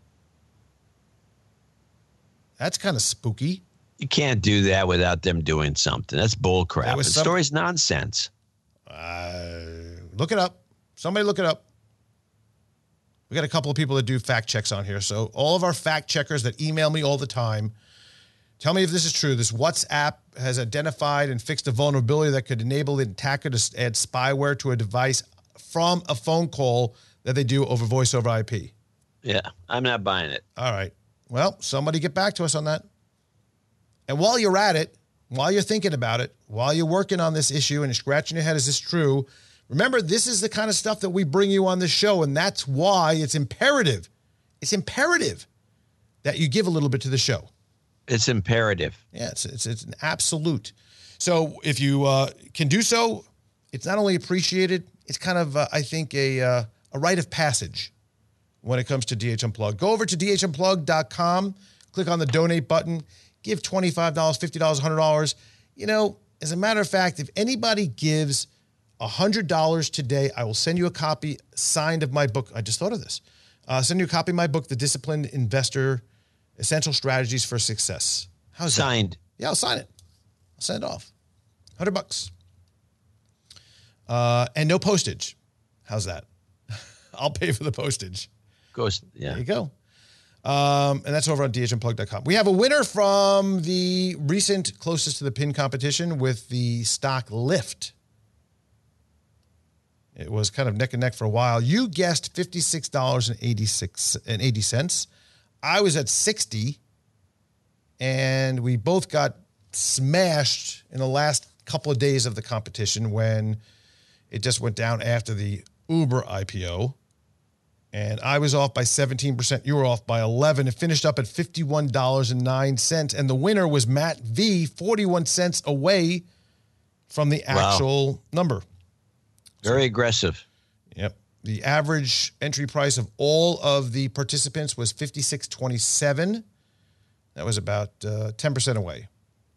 That's kind of spooky. You can't do that without them doing something. That's bull crap. The some, story's nonsense. Uh, look it up. Somebody look it up. We got a couple of people that do fact checks on here. So all of our fact checkers that email me all the time, tell me if this is true. This WhatsApp has identified and fixed a vulnerability that could enable the attacker to add spyware to a device from a phone call that they do over voice over I P. Yeah, I'm not buying it. All right. Well, somebody get back to us on that. And while you're at it, while you're thinking about it, while you're working on this issue and you're scratching your head, is this true? Remember, this is the kind of stuff that we bring you on this show, and that's why it's imperative. It's imperative that you give a little bit to the show. It's imperative. Yeah, it's it's, it's an absolute. So if you uh, can do so, it's not only appreciated, it's kind of, uh, I think, a uh, a rite of passage when it comes to D H Unplugged. Go over to D H unplugged dot com, click on the donate button, give twenty-five dollars, fifty dollars, one hundred dollars. You know, as a matter of fact, if anybody gives one hundred dollars today, I will send you a copy signed of my book. I just thought of this. Uh, send you a copy of my book, The Disciplined Investor, Essential Strategies for Success. How's Signed. That? Yeah, I'll sign it. I'll send it off. one hundred bucks. Uh, and no postage. How's that? I'll pay for the postage. Goes, yeah. There you go. Um, and that's over on D H unplugged dot com. We have a winner from the recent closest to the pin competition with the stock Lyft. It was kind of neck and neck for a while. You guessed fifty-six dollars and eighty-six and eighty cents. I was at sixty, and we both got smashed in the last couple of days of the competition when it just went down after the Uber I P O. And I was off by seventeen percent. You were off by eleven. It finished up at fifty-one dollars and nine cents. And the winner was Matt V, forty-one cents away from the actual wow. number. Very so, aggressive. Yep. The average entry price of all of the participants was fifty-six twenty-seven. That was about uh, ten percent away.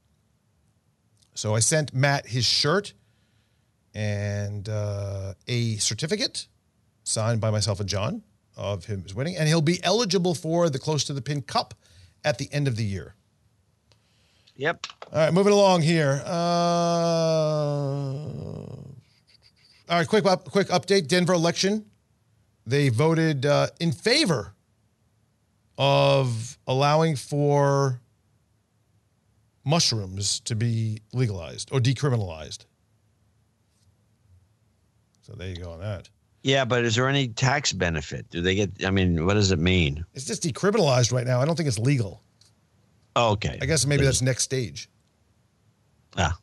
So I sent Matt his shirt and uh, a certificate signed by myself and John of him as winning, and he'll be eligible for the Close to the Pin Cup at the end of the year. Yep. All right, moving along here. Uh, all right, quick up, quick update. Denver election. They voted uh, in favor of allowing for mushrooms to be legalized or decriminalized. So there you go on that. Yeah, but is there any tax benefit? Do they get, I mean, what does it mean? It's just decriminalized right now. I don't think it's legal. Oh, okay. I guess maybe that's next stage. Ah.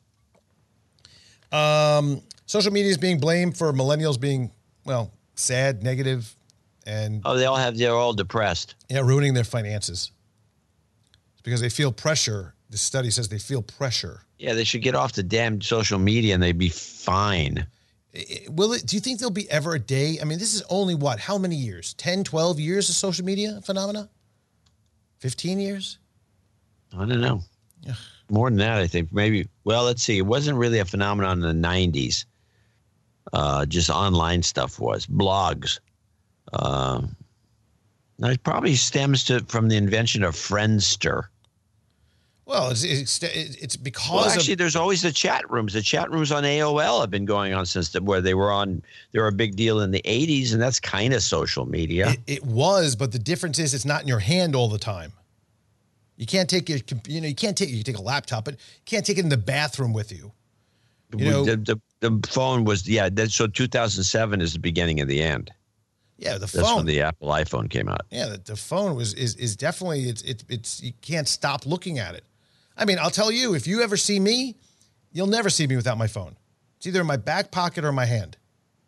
Um, social media is being blamed for millennials being, well, sad, negative, and... Oh, they all have, they're all depressed. Yeah, ruining their finances. It's because they feel pressure. The study says they feel pressure. Yeah, they should get off the damn social media and they'd be fine. Will it, do you think there'll be ever a day? I mean, this is only what? How many years? ten, twelve years of social media phenomena? fifteen years? I don't know. Yeah. More than that, I think. Maybe. Well, let's see. It wasn't really a phenomenon in the nineties. Uh, just online stuff was. Blogs. Uh, now, it probably stems to from the invention of Friendster. Well, it's it's, it's because well, actually, of, there's always the chat rooms. The chat rooms on A O L have been going on since the, where they were on. They were a big deal in the eighties, and that's kind of social media. It, it was, but the difference is it's not in your hand all the time. You can't take your, you know, you can't take you can take a laptop, but you can't take it in the bathroom with you. You know, the, the, the phone was yeah. That, so two thousand seven is the beginning of the end. Yeah, the That's phone. That's when the Apple iPhone came out. Yeah, the, the phone was is is definitely it's it's it's you can't stop looking at it. I mean, I'll tell you, if you ever see me, you'll never see me without my phone. It's either in my back pocket or my hand.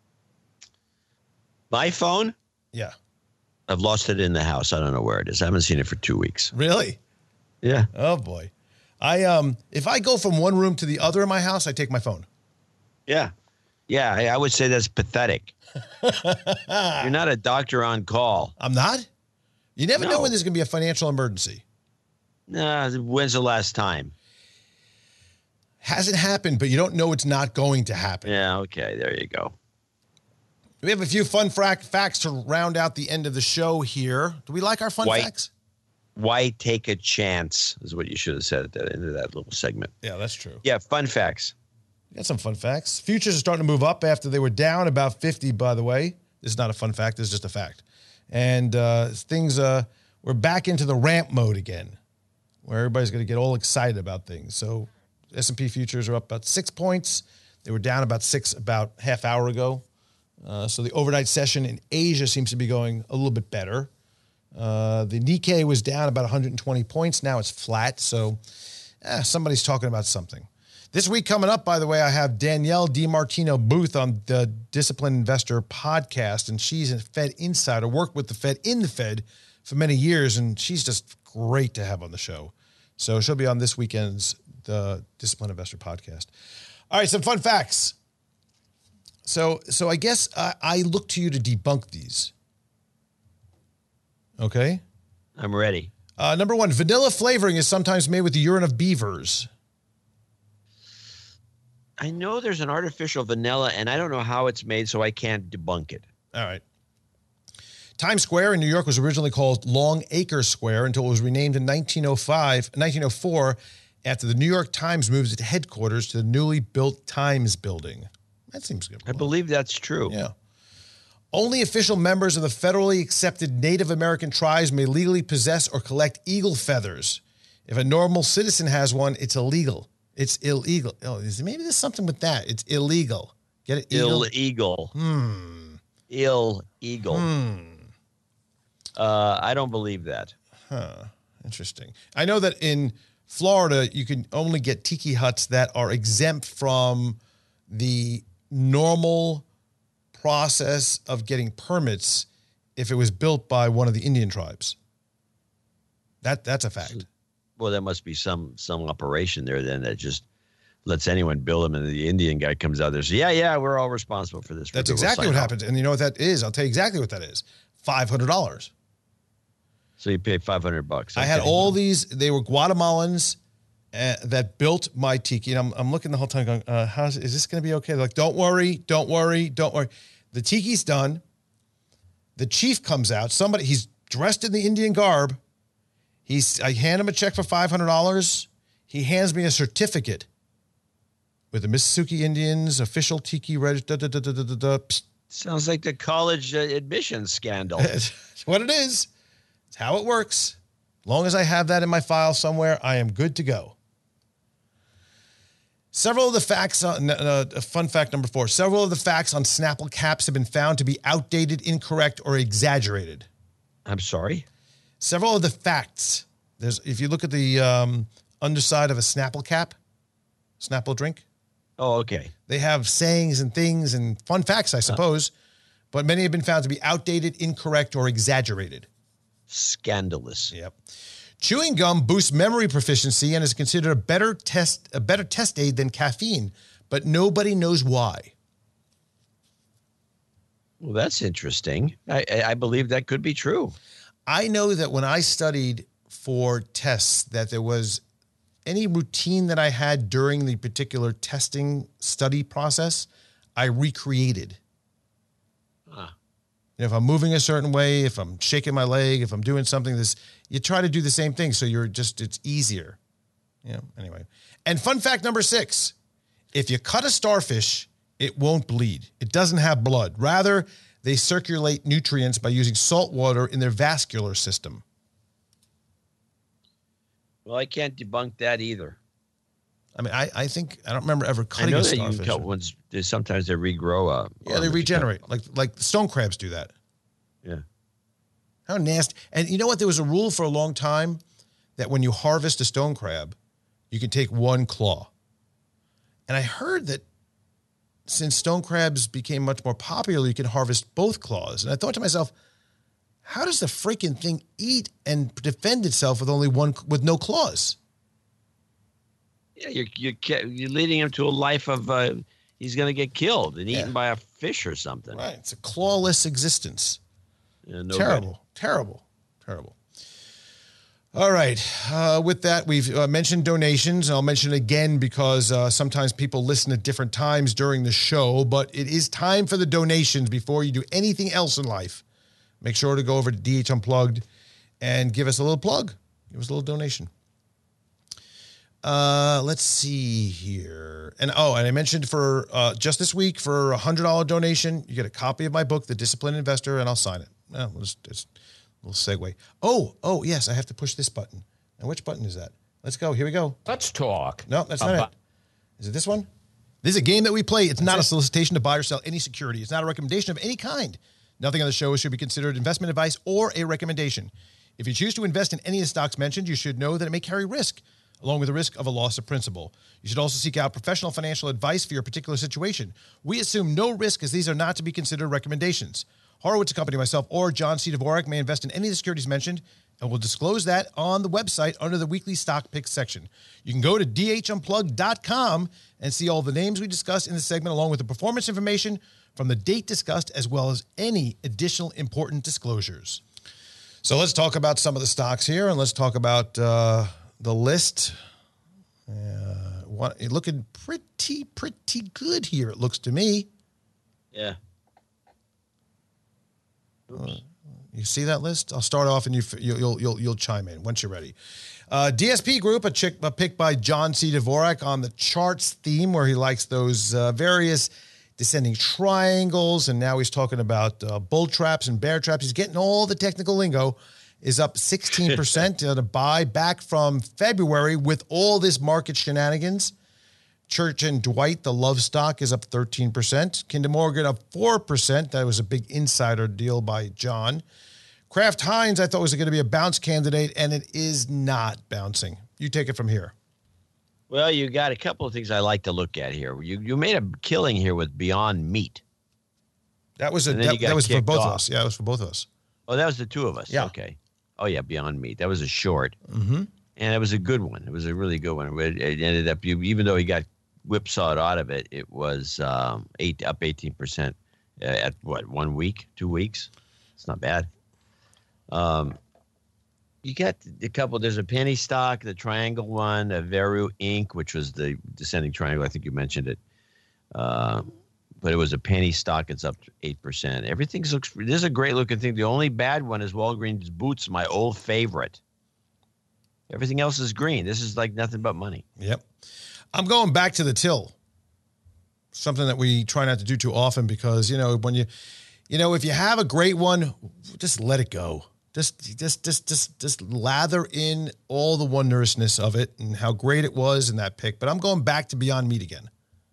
My phone? Yeah. I've lost it in the house. I don't know where it is. I haven't seen it for two weeks. Really? Yeah. Oh boy. I um if I go from one room to the other in my house, I take my phone. Yeah. Yeah, I, I would say that's pathetic. You're not a doctor on call. I'm not? You never No. know when there's going to be a financial emergency. Nah, when's the last time? Hasn't happened, but you don't know it's not going to happen. Yeah, okay, there you go. We have a few fun frac- facts to round out the end of the show here. Do we like our fun White. facts? Why take a chance is what you should have said at the end of that little segment. Yeah, that's true. Yeah, fun facts. Got some fun facts. Futures are starting to move up after they were down about fifty, by the way. This is not a fun fact. This is just a fact. And uh, things, uh, we're back into the ramp mode again, where everybody's going to get all excited about things. So S and P futures are up about six points. They were down about six about half hour ago. Uh, so the overnight session in Asia seems to be going a little bit better. Uh, the Nikkei was down about one hundred twenty points. Now it's flat. So eh, somebody's talking about something. This week coming up, by the way, I have Danielle DiMartino Booth on the Disciplined Investor podcast, and she's a Fed insider, worked with the Fed in the Fed for many years, and she's just great to have on the show. So she'll be on this weekend's the Disciplined Investor podcast. All right, some fun facts. So, so I guess I, I look to you to debunk these. Okay? I'm ready. Uh, number one, vanilla flavoring is sometimes made with the urine of beavers. I know there's an artificial vanilla, and I don't know how it's made, so I can't debunk it. All right. Times Square in New York was originally called Long Acre Square until it was renamed in nineteen oh five, nineteen oh four after the New York Times moved its headquarters to the newly built Times building. That seems good. I believe that's true. Yeah. Only official members of the federally accepted Native American tribes may legally possess or collect eagle feathers. If a normal citizen has one, it's illegal. It's illegal. Oh, is, maybe there's something with that. It's illegal. Get it? Eagle? Illegal. Hmm. Illegal. Hmm. Uh, I don't believe that. Huh. Interesting. I know that in Florida, you can only get tiki huts that are exempt from the normal process of getting permits if it was built by one of the Indian tribes. That that's a fact. Well, there must be some some operation there then that just lets anyone build them, and the Indian guy comes out there and says, yeah, yeah, we're all responsible for this. That's We'll exactly sign what off." happens. And you know what that is? I'll tell you exactly what that is. five hundred dollars. So you pay five hundred bucks. I had Okay. all these, they were Guatemalans uh, that built my tiki. And I'm, I'm looking the whole time going, uh, how's, is this going to be okay? They're like, don't worry, don't worry, don't worry. The tiki's done. The chief comes out. Somebody, he's dressed in the Indian garb. He's, I hand him a check for five hundred dollars. He hands me a certificate with the Mississippi Indians official tiki register. Da, da, da, da, da, da. Sounds like the college uh, admissions scandal. It's what it is. It's how it works. As long as I have that in my file somewhere, I am good to go. Several of the facts on, uh, fun fact number four, several of the facts on Snapple caps have been found to be outdated, incorrect, or exaggerated. I'm sorry? Several of the facts, there's if you look at the um, underside of a Snapple cap, Snapple drink, Oh, okay. they have sayings and things and fun facts, I suppose, but many have been found to be outdated, incorrect, or exaggerated. Scandalous. Yep. Chewing gum boosts memory proficiency and is considered a better test a better test aid than caffeine, but nobody knows why. Well, that's interesting. I, I I believe that could be true. I know that when I studied for tests that there was any routine that I had during the particular testing study process, I recreated. Huh. You know, if I'm moving a certain way, if I'm shaking my leg, if I'm doing something, this you try to do the same thing so you're just it's easier. Yeah. Anyway, and fun fact number six: if you cut a starfish, it won't bleed. It doesn't have blood. Rather, they circulate nutrients by using salt water in their vascular system. Well, I can't debunk that either. I mean, I, I think I don't remember ever cutting I know a that starfish. you can cut ones. Sometimes they regrow up. Yeah, they regenerate, like like stone crabs do that. Yeah. How nasty! And you know what? There was a rule for a long time that when you harvest a stone crab, you can take one claw. And I heard that since stone crabs became much more popular, you can harvest both claws. And I thought to myself, how does the freaking thing eat and defend itself with only one, with no claws? Yeah, you're you're, you're leading him to a life of uh, he's going to get killed and eaten Yeah. by a fish or something. Right. It's a clawless existence. Yeah, no terrible, good. terrible, terrible. All right. Uh, with that, we've uh, mentioned donations. I'll mention it again because uh, sometimes people listen at different times during the show, but it is time for the donations before you do anything else in life. Make sure to go over to D H Unplugged and give us a little plug. Give us a little donation. Uh, let's see here. And oh, and I mentioned for uh, just this week for a one hundred dollars donation, you get a copy of my book, The Disciplined Investor, and I'll sign it. Well, it's, it's a little segue. Oh, oh, yes, I have to push this button. Now, which button is that? Let's go. Here we go. Let's talk. No, that's not about- it. Is it this one? This is a game that we play. It's not a solicitation to buy or sell any security. It's not a recommendation of any kind. Nothing on the show should be considered investment advice or a recommendation. If you choose to invest in any of the stocks mentioned, you should know that it may carry risk, along with the risk of a loss of principal. You should also seek out professional financial advice for your particular situation. We assume no risk as these are not to be considered recommendations. Horowitz and Company, myself, or John C. Dvorak may invest in any of the securities mentioned, and we'll disclose that on the website under the weekly stock picks section. You can go to d h unplugged dot com and see all the names we discussed in the segment, along with the performance information from the date discussed, as well as any additional important disclosures. So let's talk about some of the stocks here, and let's talk about uh, the list. Uh, what, looking pretty, pretty good here, it looks to me. Yeah. Uh, you see that list? I'll start off, and you you'll you'll you'll chime in once you're ready. Uh, D S P Group, a, chick, a pick by John C. Dvorak on the charts theme, where he likes those uh, various descending triangles, and now he's talking about uh, bull traps and bear traps. He's getting all the technical lingo. Is up sixteen percent to buy back from February with all this market shenanigans. Church and Dwight, the love stock, is up thirteen percent. Kinder Morgan up four percent. That was a big insider deal by John. Kraft Heinz, I thought was going to be a bounce candidate, and it is not bouncing. You take it from here. Well, you got a couple of things I like to look at here. You you made a killing here with Beyond Meat. That was a And then that, you got that was for kicked both of off. us. Yeah, it was for both of us. Oh, that was the two of us. Yeah. Okay. Oh, yeah, Beyond Meat. That was a short. Mm-hmm. And it was a good one. It was a really good one. It, it ended up, you, even though he got whipsawed out of it, it was um, eight up eighteen percent uh, at what, one week, two weeks? It's not bad. Um, you got a couple, there's a penny stock, the triangle one, a Veru Incorporated, which was the descending triangle. I think you mentioned it. Uh, but it was a penny stock. It's up to eight percent. Everything looks, this is a great looking thing. The only bad one is Walgreens Boots, my old favorite. Everything else is green. This is like nothing but money. Yep. I'm going back to the till. Something that we try not to do too often because, you know, when you, you know, if you have a great one, just let it go. Just, just, just, just, just lather in all the wondrousness of it and how great it was in that pick. But I'm going back to Beyond Meat again.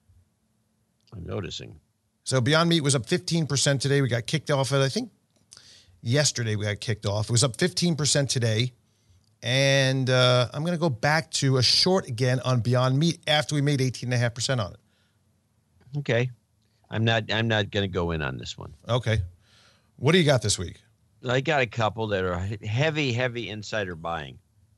I'm noticing. So Beyond Meat was up fifteen percent today. We got kicked off at, I think, yesterday we got kicked off. It was up fifteen percent today. And uh, I'm going to go back to a short again on Beyond Meat after we made eighteen point five percent on it. Okay. I'm not, I'm not going to go in on this one. Okay. What do you got this week? I got a couple that are heavy, heavy insider buying.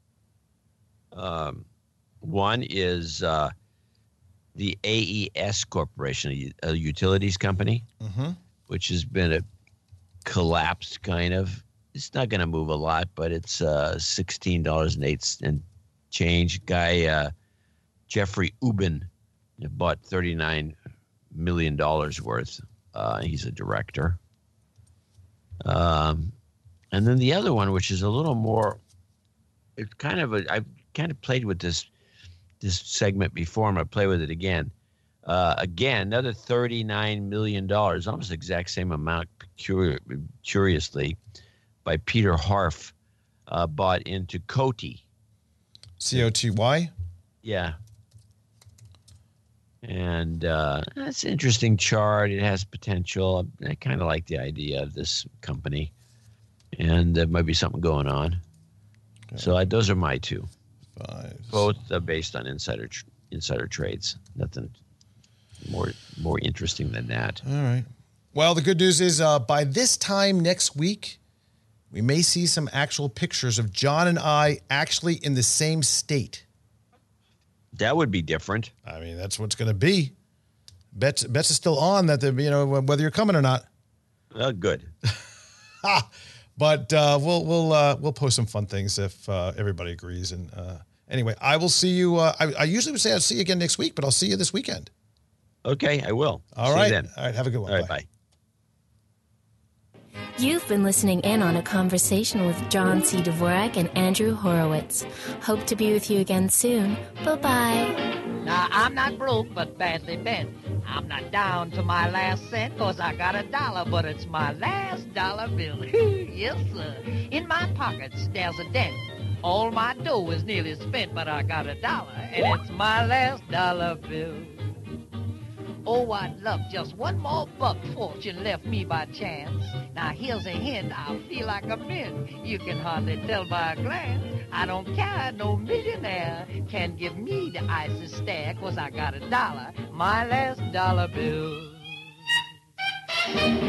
Um, one is uh, the A E S Corporation, a utilities company, Mm-hmm. which has been a collapsed kind of. It's not going to move a lot, but it's uh, sixteen dollars and eight cents and change. Guy uh, Jeffrey Ubben bought thirty-nine million dollars worth. Uh, he's a director. Um, and then the other one, which is a little more, it's kind of a, I've kind of played with this this segment before. I'm going to play with it again. Uh, again, another thirty-nine million dollars, almost the exact same amount, curi- curiously, by Peter Harf, uh, bought into Coty. C O T Y? Yeah. And uh, that's an interesting chart. It has potential. I kind of like the idea of this company. And there might be something going on. Okay. So I, those are my two. Five. Both uh, based on insider tr- insider trades. Nothing more more interesting than that. All right. Well, the good news is uh, by this time next week, we may see some actual pictures of John and I actually in the same state. That would be different. I mean, that's what's going to be. Bets, bets is still on that, the, you know, whether you're coming or not. Well, good. But uh, we'll we'll uh, we'll post some fun things if uh, everybody agrees. And uh, anyway, I will see you. Uh, I, I usually would say I'll see you again next week, but I'll see you this weekend. Okay, I will. All see right. You then. All right. Have a good one. All right. Bye. Bye. You've been listening in on a conversation with John C. Dvorak and Andrew Horowitz. Hope to be with you again soon. Bye-bye. Now, I'm not broke, but badly bent. I'm not down to my last cent, cause I got a dollar, but it's my last dollar bill. Yes, sir. In my pockets, there's a dent. All my dough is nearly spent, but I got a dollar, and it's my last dollar bill. Oh, I'd love just one more buck fortune left me by chance. Now, here's a hint, I feel like a mint. You can hardly tell by a glance. I don't care, no millionaire can give me the icy stare, cause I got a dollar, my last dollar bill.